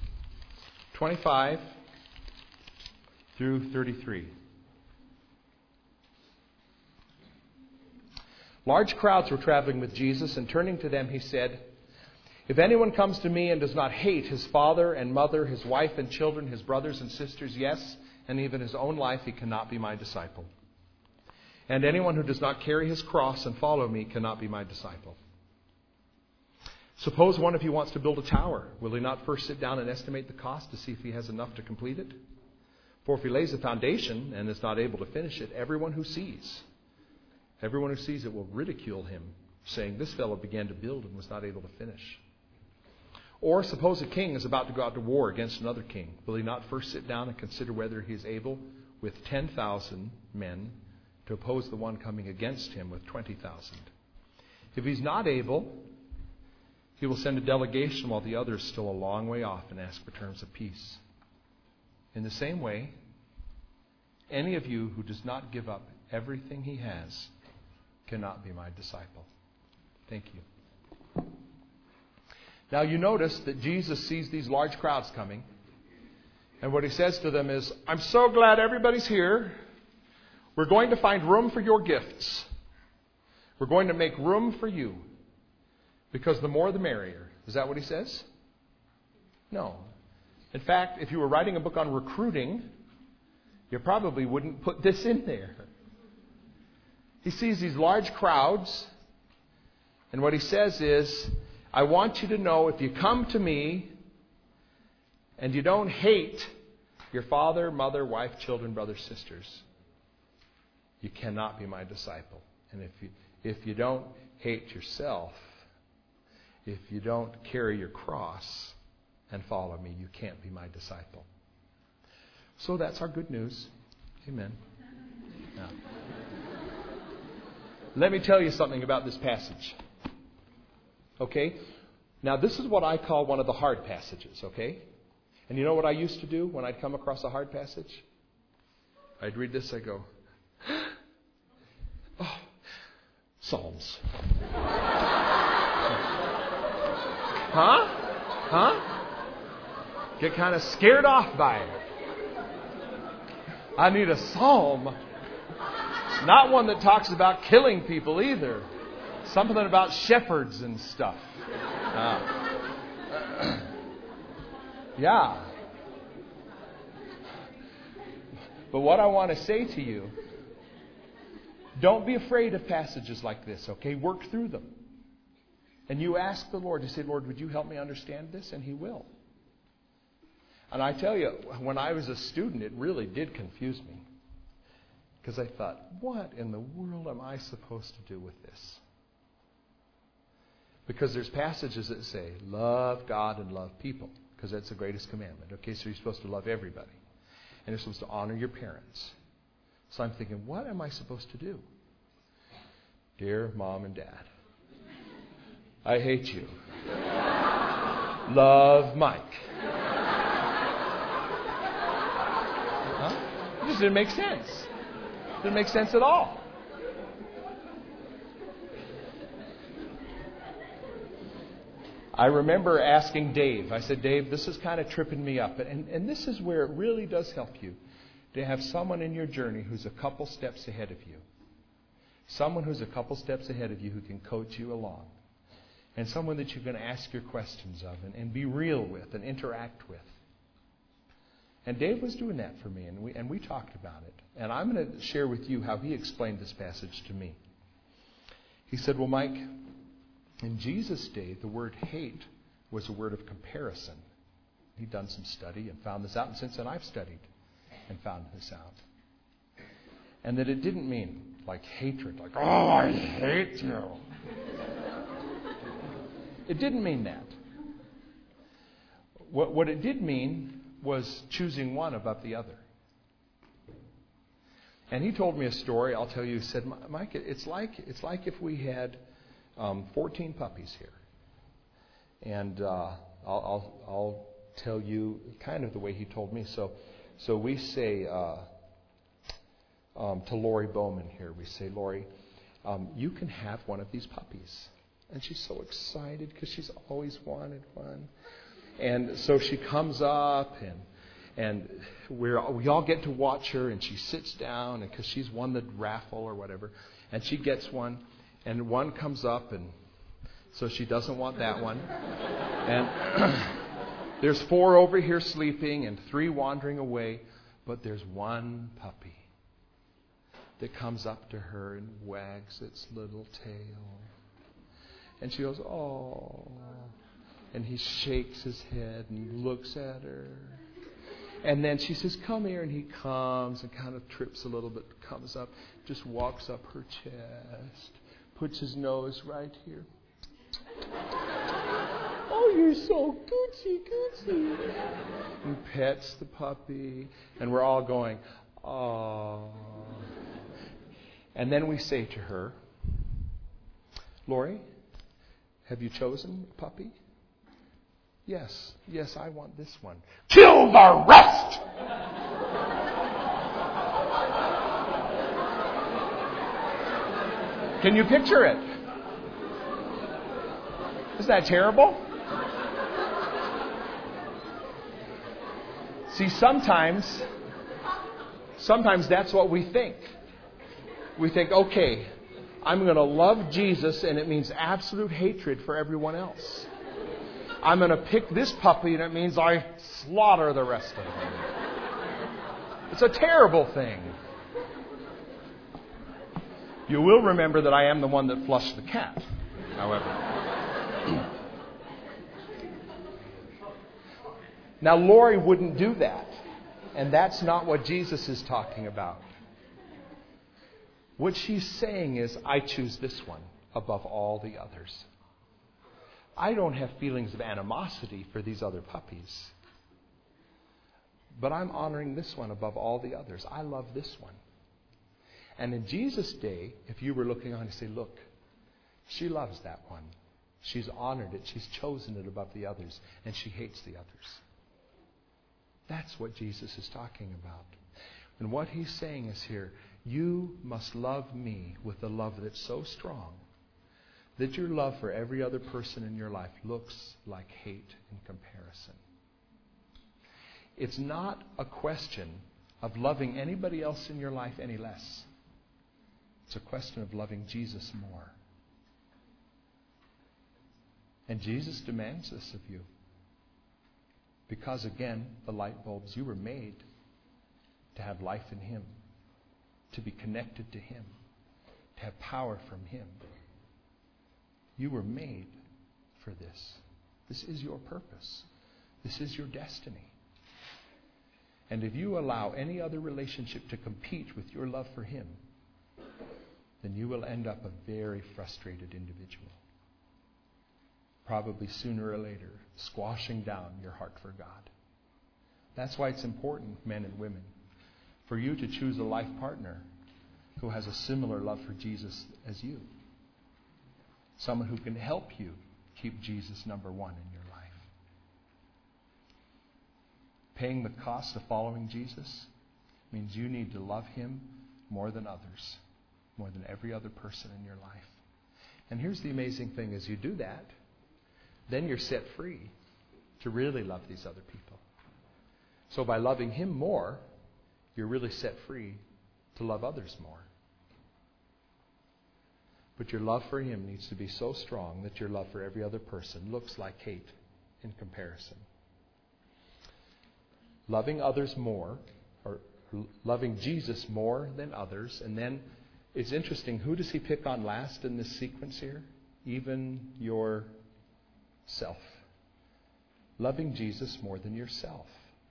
25 through 33. Large crowds were traveling with Jesus, and turning to them, He said, "If anyone comes to me and does not hate his father and mother, his wife and children, his brothers and sisters, yes, and even his own life, he cannot be my disciple. And anyone who does not carry his cross and follow me cannot be my disciple. Suppose one of you wants to build a tower. Will he not first sit down and estimate the cost to see if he has enough to complete it? For if he lays the foundation and is not able to finish it, everyone who sees it will ridicule him, saying, 'This fellow began to build and was not able to finish.' Or suppose a king is about to go out to war against another king. Will he not first sit down and consider whether he is able with 10,000 men to oppose the one coming against him with 20,000? If he's not able, he will send a delegation while the other is still a long way off and ask for terms of peace. In the same way, any of you who does not give up everything he has cannot be my disciple." Thank you. Now you notice that Jesus sees these large crowds coming. And what He says to them is, "I'm so glad everybody's here. We're going to find room for your gifts. We're going to make room for you. Because the more the merrier." Is that what He says? No. In fact, if you were writing a book on recruiting, you probably wouldn't put this in there. He sees these large crowds, and what He says is, "I want you to know, if you come to me and you don't hate your father, mother, wife, children, brothers, sisters, you cannot be my disciple. And if you don't hate yourself, if you don't carry your cross and follow me, you can't be my disciple." So that's our good news. Amen. Now, let me tell you something about this passage. Okay? Now, this is what I call one of the hard passages, okay? And you know what I used to do when I'd come across a hard passage? I'd read this, I'd go, "Oh, Psalms." Huh? Get kind of scared off by it. I need a psalm. Not one that talks about killing people either. Something about shepherds and stuff. Yeah. But what I want to say to you, don't be afraid of passages like this, okay? Work through them. And you ask the Lord, you say, "Lord, would you help me understand this?" And He will. And I tell you, when I was a student, it really did confuse me. Because I thought, what in the world am I supposed to do with this? Because there's passages that say, love God and love people. Because that's the greatest commandment. Okay, so you're supposed to love everybody. And you're supposed to honor your parents. So I'm thinking, what am I supposed to do? Dear Mom and Dad, I hate you. Love, Mike. Huh? It just didn't make sense. Didn't make sense at all. I remember asking Dave. I said, Dave, this is kind of tripping me up. And this is where it really does help you to have someone in your journey who's a couple steps ahead of you. Someone who's a couple steps ahead of you who can coach you along. And someone that you can ask your questions of and be real with and interact with. And Dave was doing that for me, and we talked about it. And I'm going to share with you how he explained this passage to me. He said, well, Mike, in Jesus' day, the word hate was a word of comparison. He'd done some study and found this out, and since then I've studied and found this out. And that it didn't mean like hatred, like, oh, I hate you. It didn't mean that. What it did mean was choosing one above the other. And he told me a story. I'll tell you. He said, Mike, it's like if we had 14 puppies here. And I'll tell you kind of the way he told me. So we say to Lori Bowman here, we say, Lori, you can have one of these puppies. And she's so excited because she's always wanted one. And so she comes up, and we all get to watch her, and she sits down, and because she's won the raffle or whatever, and she gets one, and one comes up, and so she doesn't want that one. And there's 4 over here sleeping and 3 wandering away, but there's one puppy that comes up to her and wags its little tail. And she goes, oh. And he shakes his head and looks at her. And then she says, come here. And he comes and kind of trips a little bit, comes up, just walks up her chest, puts his nose right here. Oh, you're so goochie. And pets the puppy. And we're all going, oh. And then we say to her, Lori, have you chosen a puppy? Yes, I want this one. Kill the rest! Can you picture it? Isn't that terrible? See, sometimes that's what we think. We think, okay, I'm going to love Jesus, and it means absolute hatred for everyone else. I'm going to pick this puppy, and it means I slaughter the rest of them. It's a terrible thing. You will remember that I am the one that flushed the cat, however. Now, Lori wouldn't do that, and that's not what Jesus is talking about. What she's saying is, I choose this one above all the others. I don't have feelings of animosity for these other puppies. But I'm honoring this one above all the others. I love this one. And in Jesus' day, if you were looking on and say, look, she loves that one. She's honored it. She's chosen it above the others. And she hates the others. That's what Jesus is talking about. And what he's saying is here, you must love me with a love that's so strong that your love for every other person in your life looks like hate in comparison. It's not a question of loving anybody else in your life any less. It's a question of loving Jesus more. And Jesus demands this of you. Because, again, the light bulbs, you were made to have life in Him, to be connected to Him, to have power from Him. You were made for this. This is your purpose. This is your destiny. And if you allow any other relationship to compete with your love for Him, then you will end up a very frustrated individual. Probably sooner or later, squashing down your heart for God. That's why it's important, men and women, for you to choose a life partner who has a similar love for Jesus as you. Someone who can help you keep Jesus number one in your life. paying the cost of following Jesus means you need to love Him more than others, more than every other person in your life. And here's the amazing thing. As you do that, then you're set free to really love these other people. So by loving Him more, you're really set free to love others more. But your love for Him needs to be so strong that your love for every other person looks like hate in comparison. Loving others more, or loving Jesus more than others. And then it's interesting, who does He pick on last in this sequence here? Even yourself. Loving Jesus more than yourself.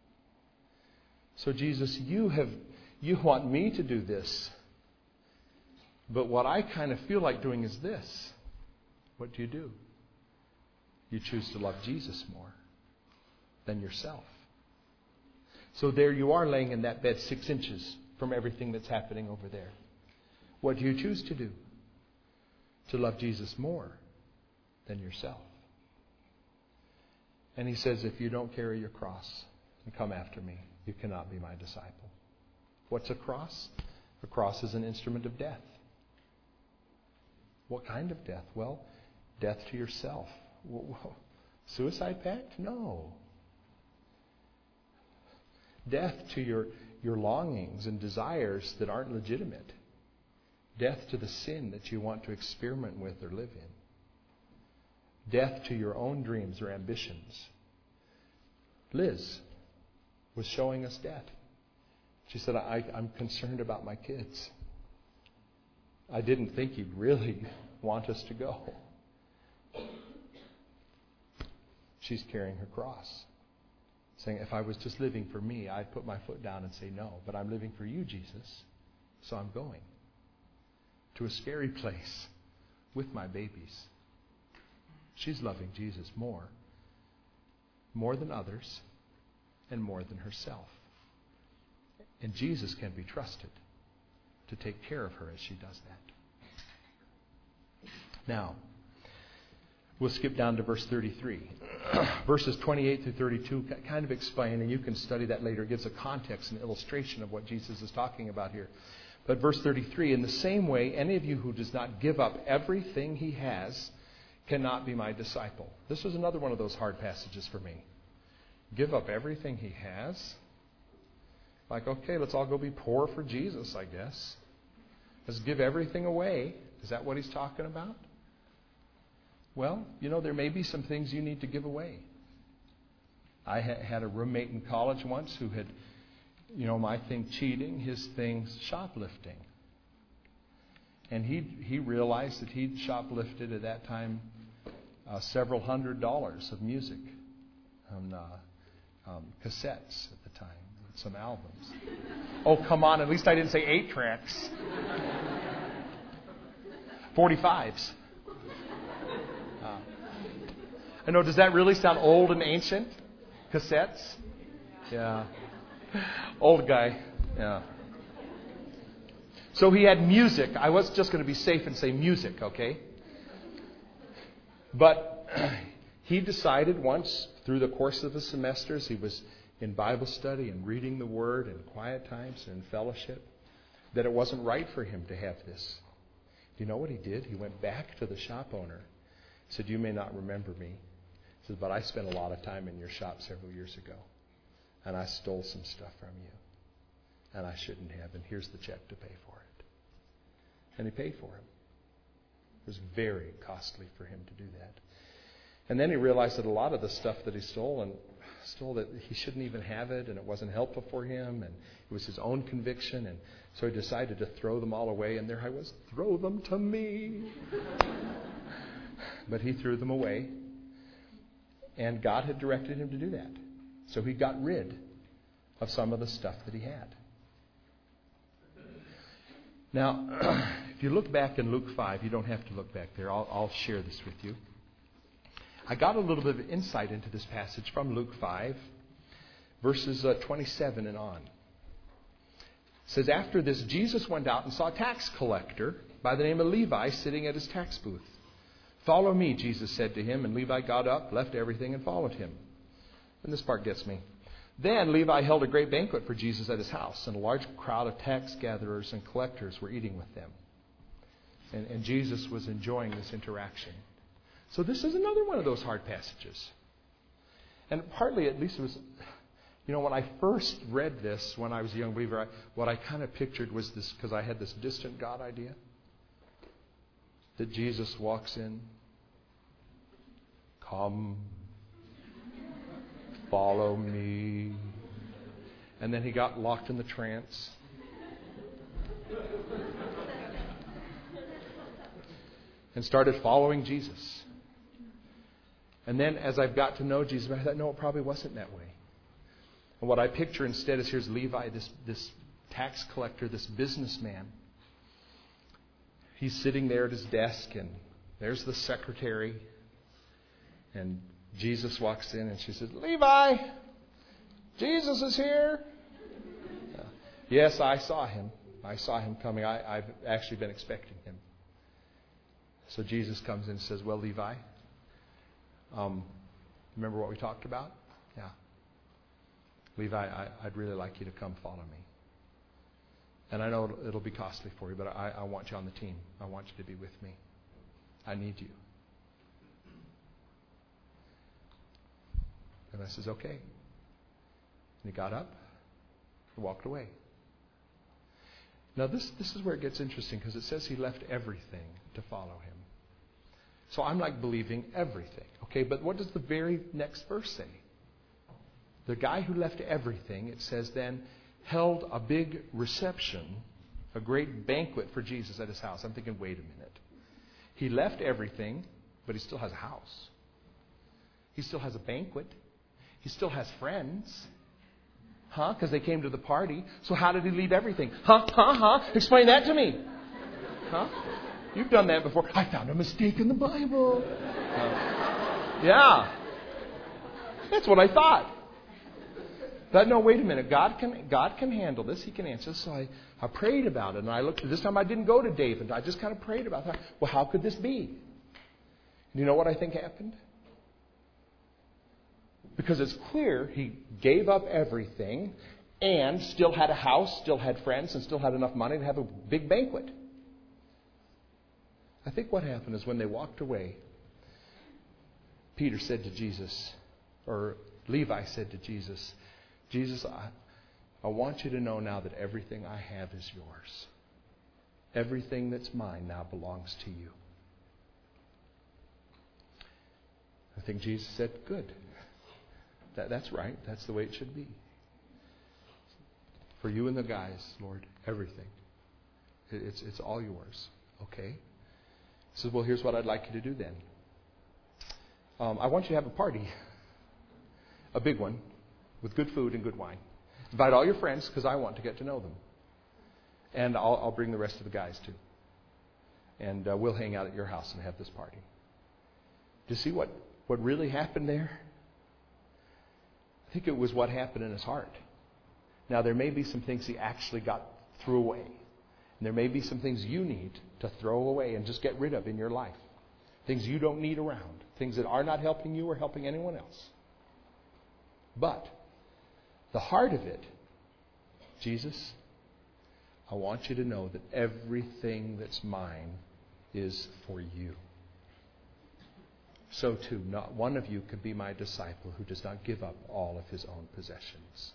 So Jesus, you want me to do this. But what I kind of feel like doing is this. What do? You choose to love Jesus more than yourself. So there you are laying in that bed 6 inches from everything that's happening over there. What do you choose to do? To love Jesus more than yourself. And He says, if you don't carry your cross and come after me, you cannot be my disciple. What's a cross? A cross is an instrument of death. What kind of death? Well, death to yourself. Suicide pact? No. Death to your longings and desires that aren't legitimate. Death to the sin that you want to experiment with or live in. Death to your own dreams or ambitions. Liz was showing us death. She said, I'm concerned about my kids. I didn't think He'd really want us to go. She's carrying her cross. Saying, if I was just living for me, I'd put my foot down and say no. But I'm living for you, Jesus, so I'm going to a scary place with my babies. She's loving Jesus more than others, and more than herself. And Jesus can be trusted to take care of her as she does that. Now, we'll skip down to verse 33. Verses 28 through 32 kind of explain, and you can study that later. It gives a context and illustration of what Jesus is talking about here. But verse 33, in the same way, any of you who does not give up everything he has cannot be my disciple. This was another one of those hard passages for me. Give up everything he has? Like, okay, let's all go be poor for Jesus, I guess. Let's give everything away. Is that what he's talking about? Well, there may be some things you need to give away. I had a roommate in college once who had, my thing cheating, his thing shoplifting. And he realized that he'd shoplifted at that time several $100s of music on cassettes at the time, some albums. Oh, come on, at least I didn't say 8 tracks. 45s. I know, does that really sound old and ancient? Cassettes? Yeah. Old guy. Yeah. So he had music. I was just going to be safe and say music, okay? But he decided once through the course of the semesters, he was in Bible study and reading the Word and quiet times and fellowship, that it wasn't right for him to have this. Do you know what he did? He went back to the shop owner. He said, "You may not remember me." He said, "But I spent a lot of time in your shop several years ago. And I stole some stuff from you. And I shouldn't have. And here's the check to pay for it." And he paid for him. It was very costly for him to do that. And then he realized that a lot of the stuff that he stole that he shouldn't even have it, and it wasn't helpful for him, and it was his own conviction, and so he decided to throw them all away, and there I was, throw them to me. But he threw them away, and God had directed him to do that. So he got rid of some of the stuff that he had. Now, if you look back in Luke 5, you don't have to look back there. I'll share this with you. I got a little bit of insight into this passage from Luke 5, verses 27 and on. It says, after this, Jesus went out and saw a tax collector by the name of Levi sitting at his tax booth. "Follow me," Jesus said to him, and Levi got up, left everything, and followed him. And this part gets me. Then Levi held a great banquet for Jesus at his house, and a large crowd of tax gatherers and collectors were eating with them. And Jesus was enjoying this interaction. So this is another one of those hard passages. And partly, at least it was, when I first read this when I was a young believer, what I kind of pictured was this, because I had this distant God idea, that Jesus walks in, come, follow me. And then he got locked in the trance. And started following Jesus. And then as I've got to know Jesus, I thought, no, it probably wasn't that way. And what I picture instead is here's Levi, this tax collector, this businessman. He's sitting there at his desk, and there's the secretary. And Jesus walks in, and she says, Levi, Jesus is here. Yes, I saw him. I saw him coming. I've actually been expecting him. So Jesus comes in and says, well, Levi, remember what we talked about? Yeah. Levi, I'd really like you to come follow me. And I know it'll be costly for you, but I want you on the team. I want you to be with me. I need you. And I says, okay. And he got up and walked away. Now this is where it gets interesting, because it says he left everything to follow him. So I'm like believing everything. Okay, but what does the very next verse say? The guy who left everything, it says then, held a big reception, a great banquet for Jesus at his house. I'm thinking, wait a minute. He left everything, but he still has a house. He still has a banquet. He still has friends. Huh? Because they came to the party. So how did he leave everything? Explain that to me. Huh? You've done that before. I found a mistake in the Bible. Yeah. That's what I thought. But no, wait a minute. God can handle this. He can answer. So I prayed about it. And I looked. This time I didn't go to David. I just kind of prayed about it. Well, how could this be? And you know what I think happened? Because it's clear he gave up everything and still had a house, still had friends, and still had enough money to have a big banquet. I think what happened is when they walked away, Peter said to Jesus, or Levi said to Jesus, Jesus, I want you to know now that everything I have is yours. Everything that's mine now belongs to you. I think Jesus said, good. That's right. That's the way it should be. For you and the guys, Lord, everything. It's all yours. Okay? He says, well, here's what I'd like you to do then. I want you to have a party. A big one. With good food and good wine. Invite all your friends, because I want to get to know them. And I'll bring the rest of the guys too. And we'll hang out at your house and have this party. Do you see what really happened there? I think it was what happened in his heart. Now, there may be some things he actually threw away. And there may be some things you need to throw away and just get rid of in your life. Things you don't need around. Things that are not helping you or helping anyone else. But the heart of it, Jesus, I want you to know that everything that's mine is for you. So too, not one of you could be my disciple who does not give up all of his own possessions.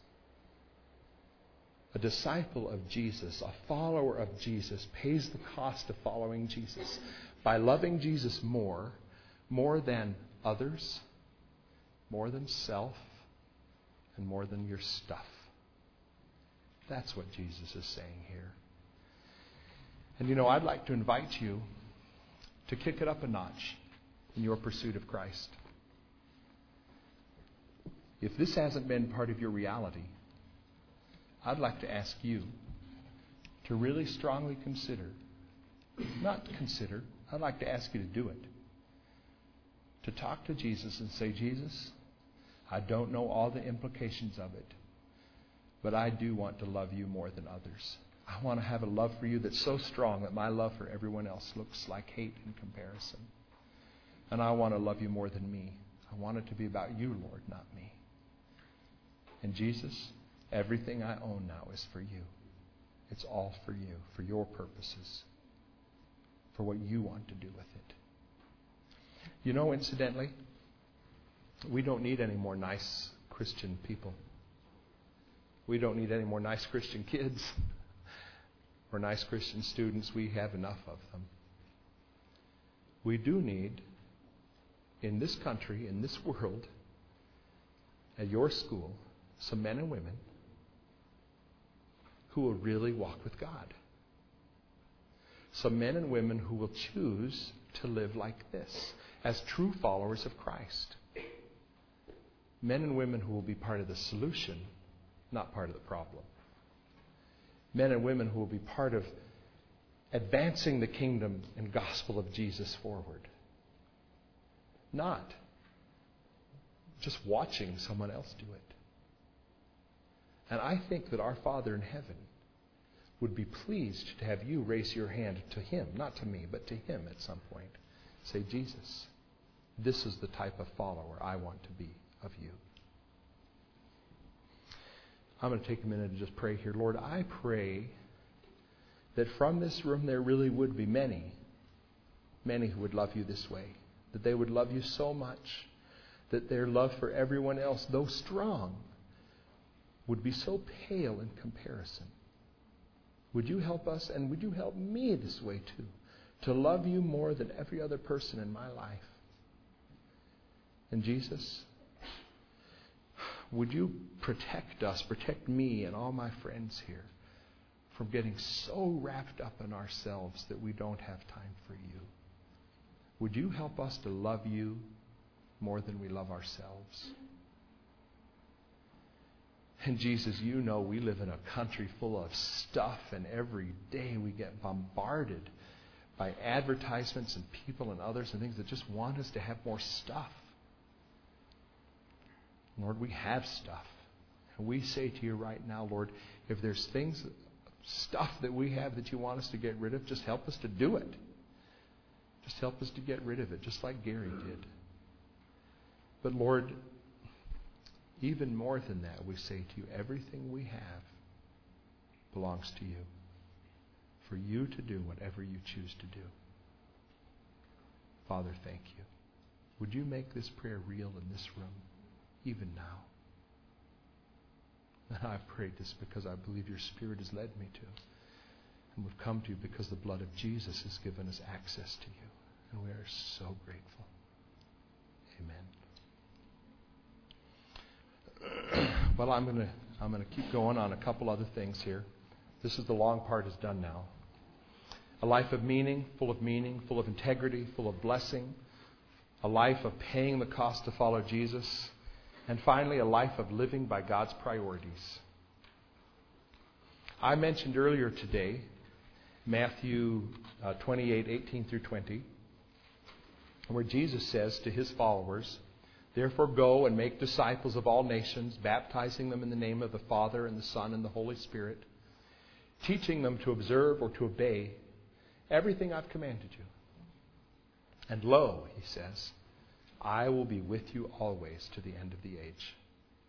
A disciple of Jesus, a follower of Jesus, pays the cost of following Jesus by loving Jesus more than others, more than self, and more than your stuff. That's what Jesus is saying here. And I'd like to invite you to kick it up a notch in your pursuit of Christ. If this hasn't been part of your reality, I'd like to ask you to really strongly I'd like to ask you to do it. To talk to Jesus and say, Jesus, I don't know all the implications of it, but I do want to love you more than others. I want to have a love for you that's so strong that my love for everyone else looks like hate in comparison. And I want to love you more than me. I want it to be about you, Lord, not me. And Jesus, everything I own now is for you. It's all for you, for your purposes, for what you want to do with it. You know, incidentally, we don't need any more nice Christian people. We don't need any more nice Christian kids or nice Christian students. We have enough of them. We do need, in this country, in this world, at your school, some men and women who will really walk with God. Some men and women who will choose to live like this, as true followers of Christ. Men and women who will be part of the solution, not part of the problem. Men and women who will be part of advancing the kingdom and gospel of Jesus forward. Not just watching someone else do it. And I think that our Father in heaven would be pleased to have you raise your hand to Him, not to me, but to Him at some point. Say, Jesus, this is the type of follower I want to be of you. I'm going to take a minute and just pray here. Lord, I pray that from this room there really would be many who would love you this way. That they would love you so much that their love for everyone else, though strong, would be so pale in comparison. Would you help us, and would you help me this way too, to love you more than every other person in my life? And Jesus, would you protect us, protect me and all my friends here from getting so wrapped up in ourselves that we don't have time for you? Would you help us to love you more than we love ourselves? And Jesus, you know we live in a country full of stuff, and every day we get bombarded by advertisements and people and others and things that just want us to have more stuff. Lord, we have stuff. And we say to you right now, Lord, if there's stuff that we have that you want us to get rid of, just help us to do it. Just help us to get rid of it, just like Gary did. But Lord, even more than that, we say to you, everything we have belongs to you, for you to do whatever you choose to do. Father, thank you. Would you make this prayer real in this room, even now? And I've prayed this because I believe your Spirit has led me to. And we've come to you because the blood of Jesus has given us access to you. And we are so grateful. Amen. Well, I'm going to keep going on a couple other things here. This is the long part is done now. A life of meaning, full of integrity, full of blessing. A life of paying the cost to follow Jesus. And finally, a life of living by God's priorities. I mentioned earlier today Matthew 28:18 through 20, where Jesus says to his followers, "Therefore go and make disciples of all nations, baptizing them in the name of the Father and the Son and the Holy Spirit, teaching them to observe or to obey everything I've commanded you. And lo," he says, "I will be with you always to the end of the age."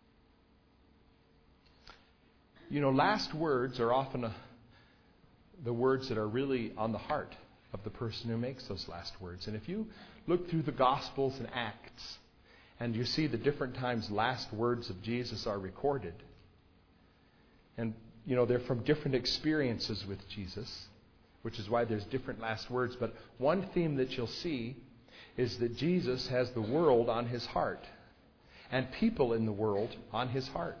You know, last words are often the words that are really on the heart of the person who makes those last words. And if you look through the Gospels and Acts, and you see the different times last words of Jesus are recorded, and, you know, they're from different experiences with Jesus, which is why there's different last words. But one theme that you'll see is that Jesus has the world on his heart and people in the world on his heart.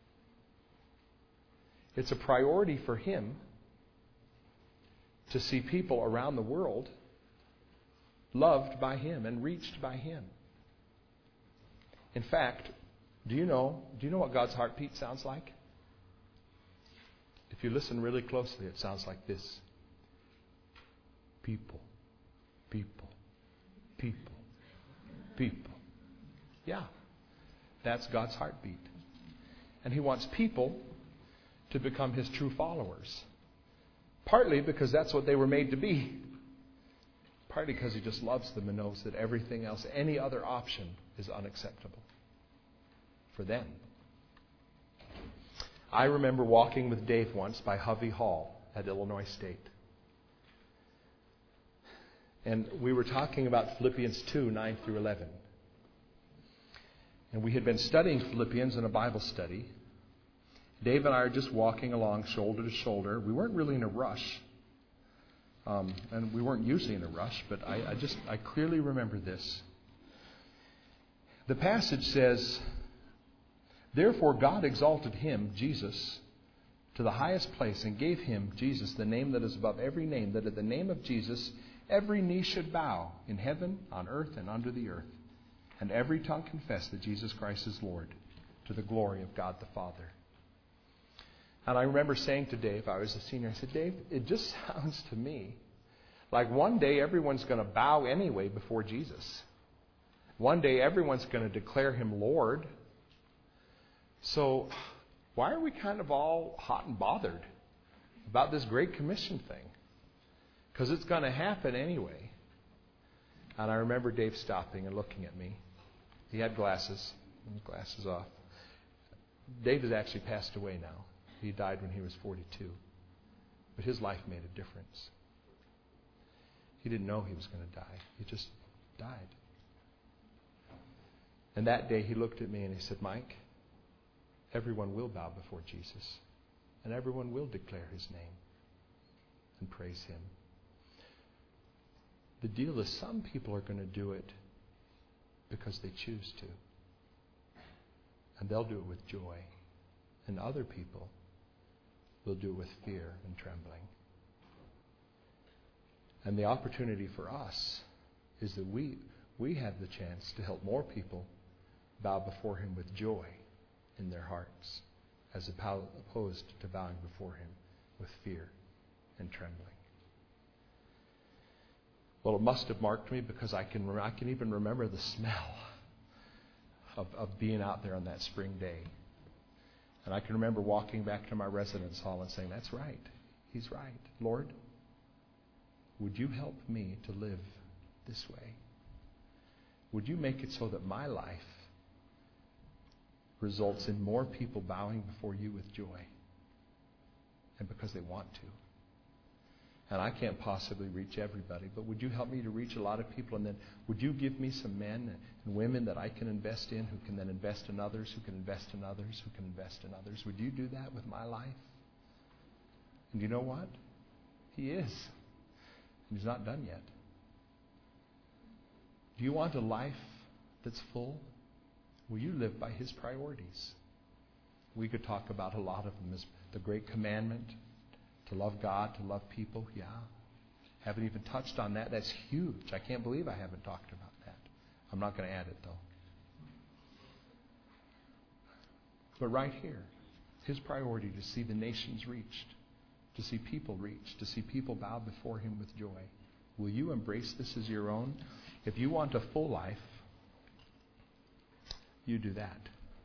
It's a priority for him to see people around the world loved by him and reached by him. In fact, do you know what God's heartbeat sounds like? If you listen really closely, it sounds like this. People, people, people, people. Yeah, that's God's heartbeat. And he wants people to become his true followers. Partly because that's what they were made to be. Partly because he just loves them and knows that everything else, any other option, is unacceptable for them. I remember walking with Dave once by Hovey Hall at Illinois State. And we were talking about Philippians 2, 9 through 11. And we had been studying Philippians in a Bible study. Dave and I are just walking along shoulder to shoulder. We weren't really in a rush. And we weren't usually in a rush, but I clearly remember this. The passage says, "Therefore God exalted him, Jesus, to the highest place and gave him, Jesus, the name that is above every name, that at the name of Jesus every knee should bow in heaven, on earth, and under the earth, and every tongue confess that Jesus Christ is Lord, to the glory of God the Father." And I remember saying to Dave, I was a senior, I said, "Dave, it just sounds to me like one day everyone's going to bow anyway before Jesus. One day everyone's going to declare him Lord. So why are we kind of all hot and bothered about this Great Commission thing? Because it's going to happen anyway." And I remember Dave stopping and looking at me. He had glasses off. Dave has actually passed away now. He died when he was 42. But his life made a difference. He didn't know he was going to die. He just died. And that day he looked at me and he said, "Mike, everyone will bow before Jesus. And everyone will declare his name and praise him. The deal is some people are going to do it because they choose to. And they'll do it with joy. And other people will do it with fear and trembling. And the opportunity for us is that we have the chance to help more people bow before him with joy in their hearts, as opposed to bowing before him with fear and trembling. Well, it must have marked me because I can even remember the smell of being out there on that spring day. And I can remember walking back to my residence hall and saying, "That's right. He's right. Lord, would you help me to live this way? Would you make it so that my life results in more people bowing before you with joy and because they want to? And I can't possibly reach everybody, but would you help me to reach a lot of people? And then would you give me some men and women that I can invest in, who can then invest in others, who can invest in others, who can invest in others? Would you do that with my life?" And you know what? He is. And he's not done yet. Do you want a life that's full? Will you live by his priorities? We could talk about a lot of them as the great commandment, to love God, to love people. Yeah. Haven't even touched on that. That's huge. I can't believe I haven't talked about that. I'm not going to add it, though. But right here, his priority to see the nations reached, to see people reached, to see people bow before him with joy. Will you embrace this as your own? If you want a full life, you do that.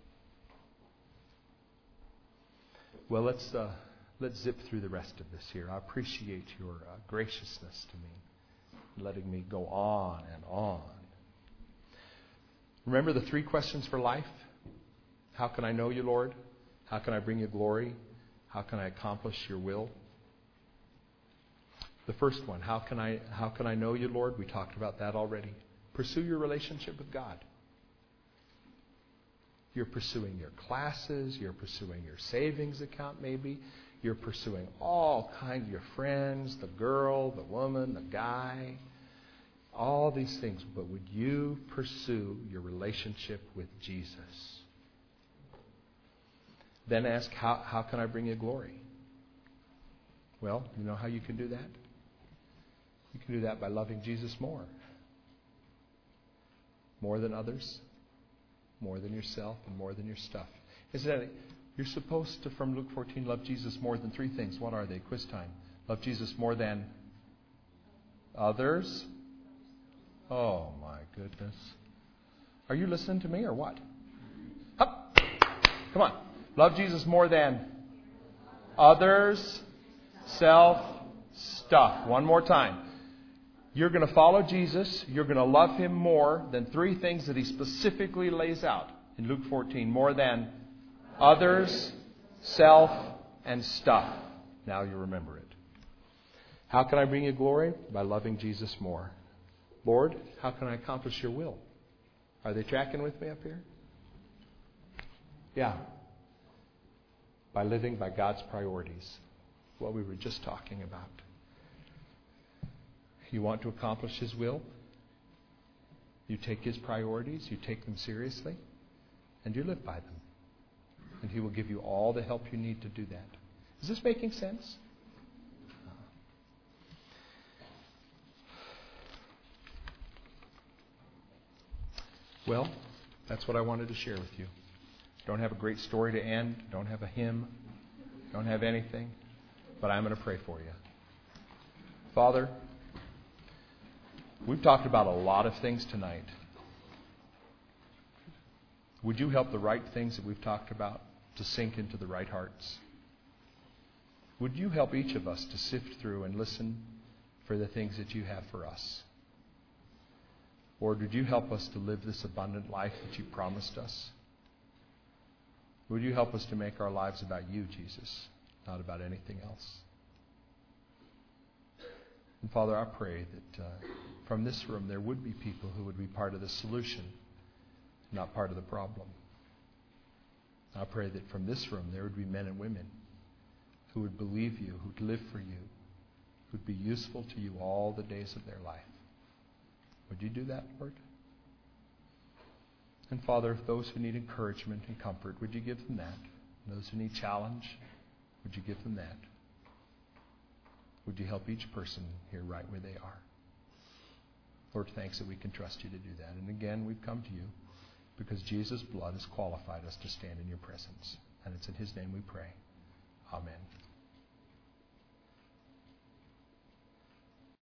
Well, let's zip through the rest of this here. I appreciate your graciousness to me, letting me go on and on. Remember the 3 questions for life? How can I know you, Lord? How can I bring you glory? How can I accomplish your will? The first one, how can I know you, Lord? We talked about that already. Pursue your relationship with God. You're pursuing your classes. You're pursuing your savings account, maybe. You're pursuing all kinds of your friends, the girl, the woman, the guy, all these things. But would you pursue your relationship with Jesus? Then ask, how can I bring you glory? Well, you know how you can do that? You can do that by loving Jesus more. More than others, more than yourself, and more than your stuff. Incidentally, you're supposed to, from Luke 14, love Jesus more than 3 things. What are they? Quiz time. Love Jesus more than others. Oh, my goodness. Are you listening to me or what? Hup. Come on. Love Jesus more than others, self, stuff. One more time. You're going to follow Jesus. You're going to love him more than 3 things that he specifically lays out in Luke 14. More than others, self, and stuff. Now you remember it. How can I bring you glory? By loving Jesus more. Lord, how can I accomplish your will? Are they tracking with me up here? Yeah. By living by God's priorities. What we were just talking about. You want to accomplish His will? You take His priorities, you take them seriously, and you live by them. And He will give you all the help you need to do that. Is this making sense? Well, that's what I wanted to share with you. Don't have a great story to end. Don't have a hymn. Don't have anything. But I'm going to pray for you. Father, we've talked about a lot of things tonight. Would you help the right things that we've talked about to sink into the right hearts? Would you help each of us to sift through and listen for the things that you have for us? Lord, would you help us to live this abundant life that you promised us? Would you help us to make our lives about you, Jesus, not about anything else? And Father, I pray that from this room there would be people who would be part of the solution, not part of the problem. I pray that from this room there would be men and women who would believe you, who'd live for you, who'd be useful to you all the days of their life. Would you do that, Lord? And Father, those who need encouragement and comfort, would you give them that? And those who need challenge, would you give them that? Would you help each person here right where they are? Lord, thanks that we can trust you to do that. And again, we've come to you because Jesus' blood has qualified us to stand in your presence. And it's in his name we pray.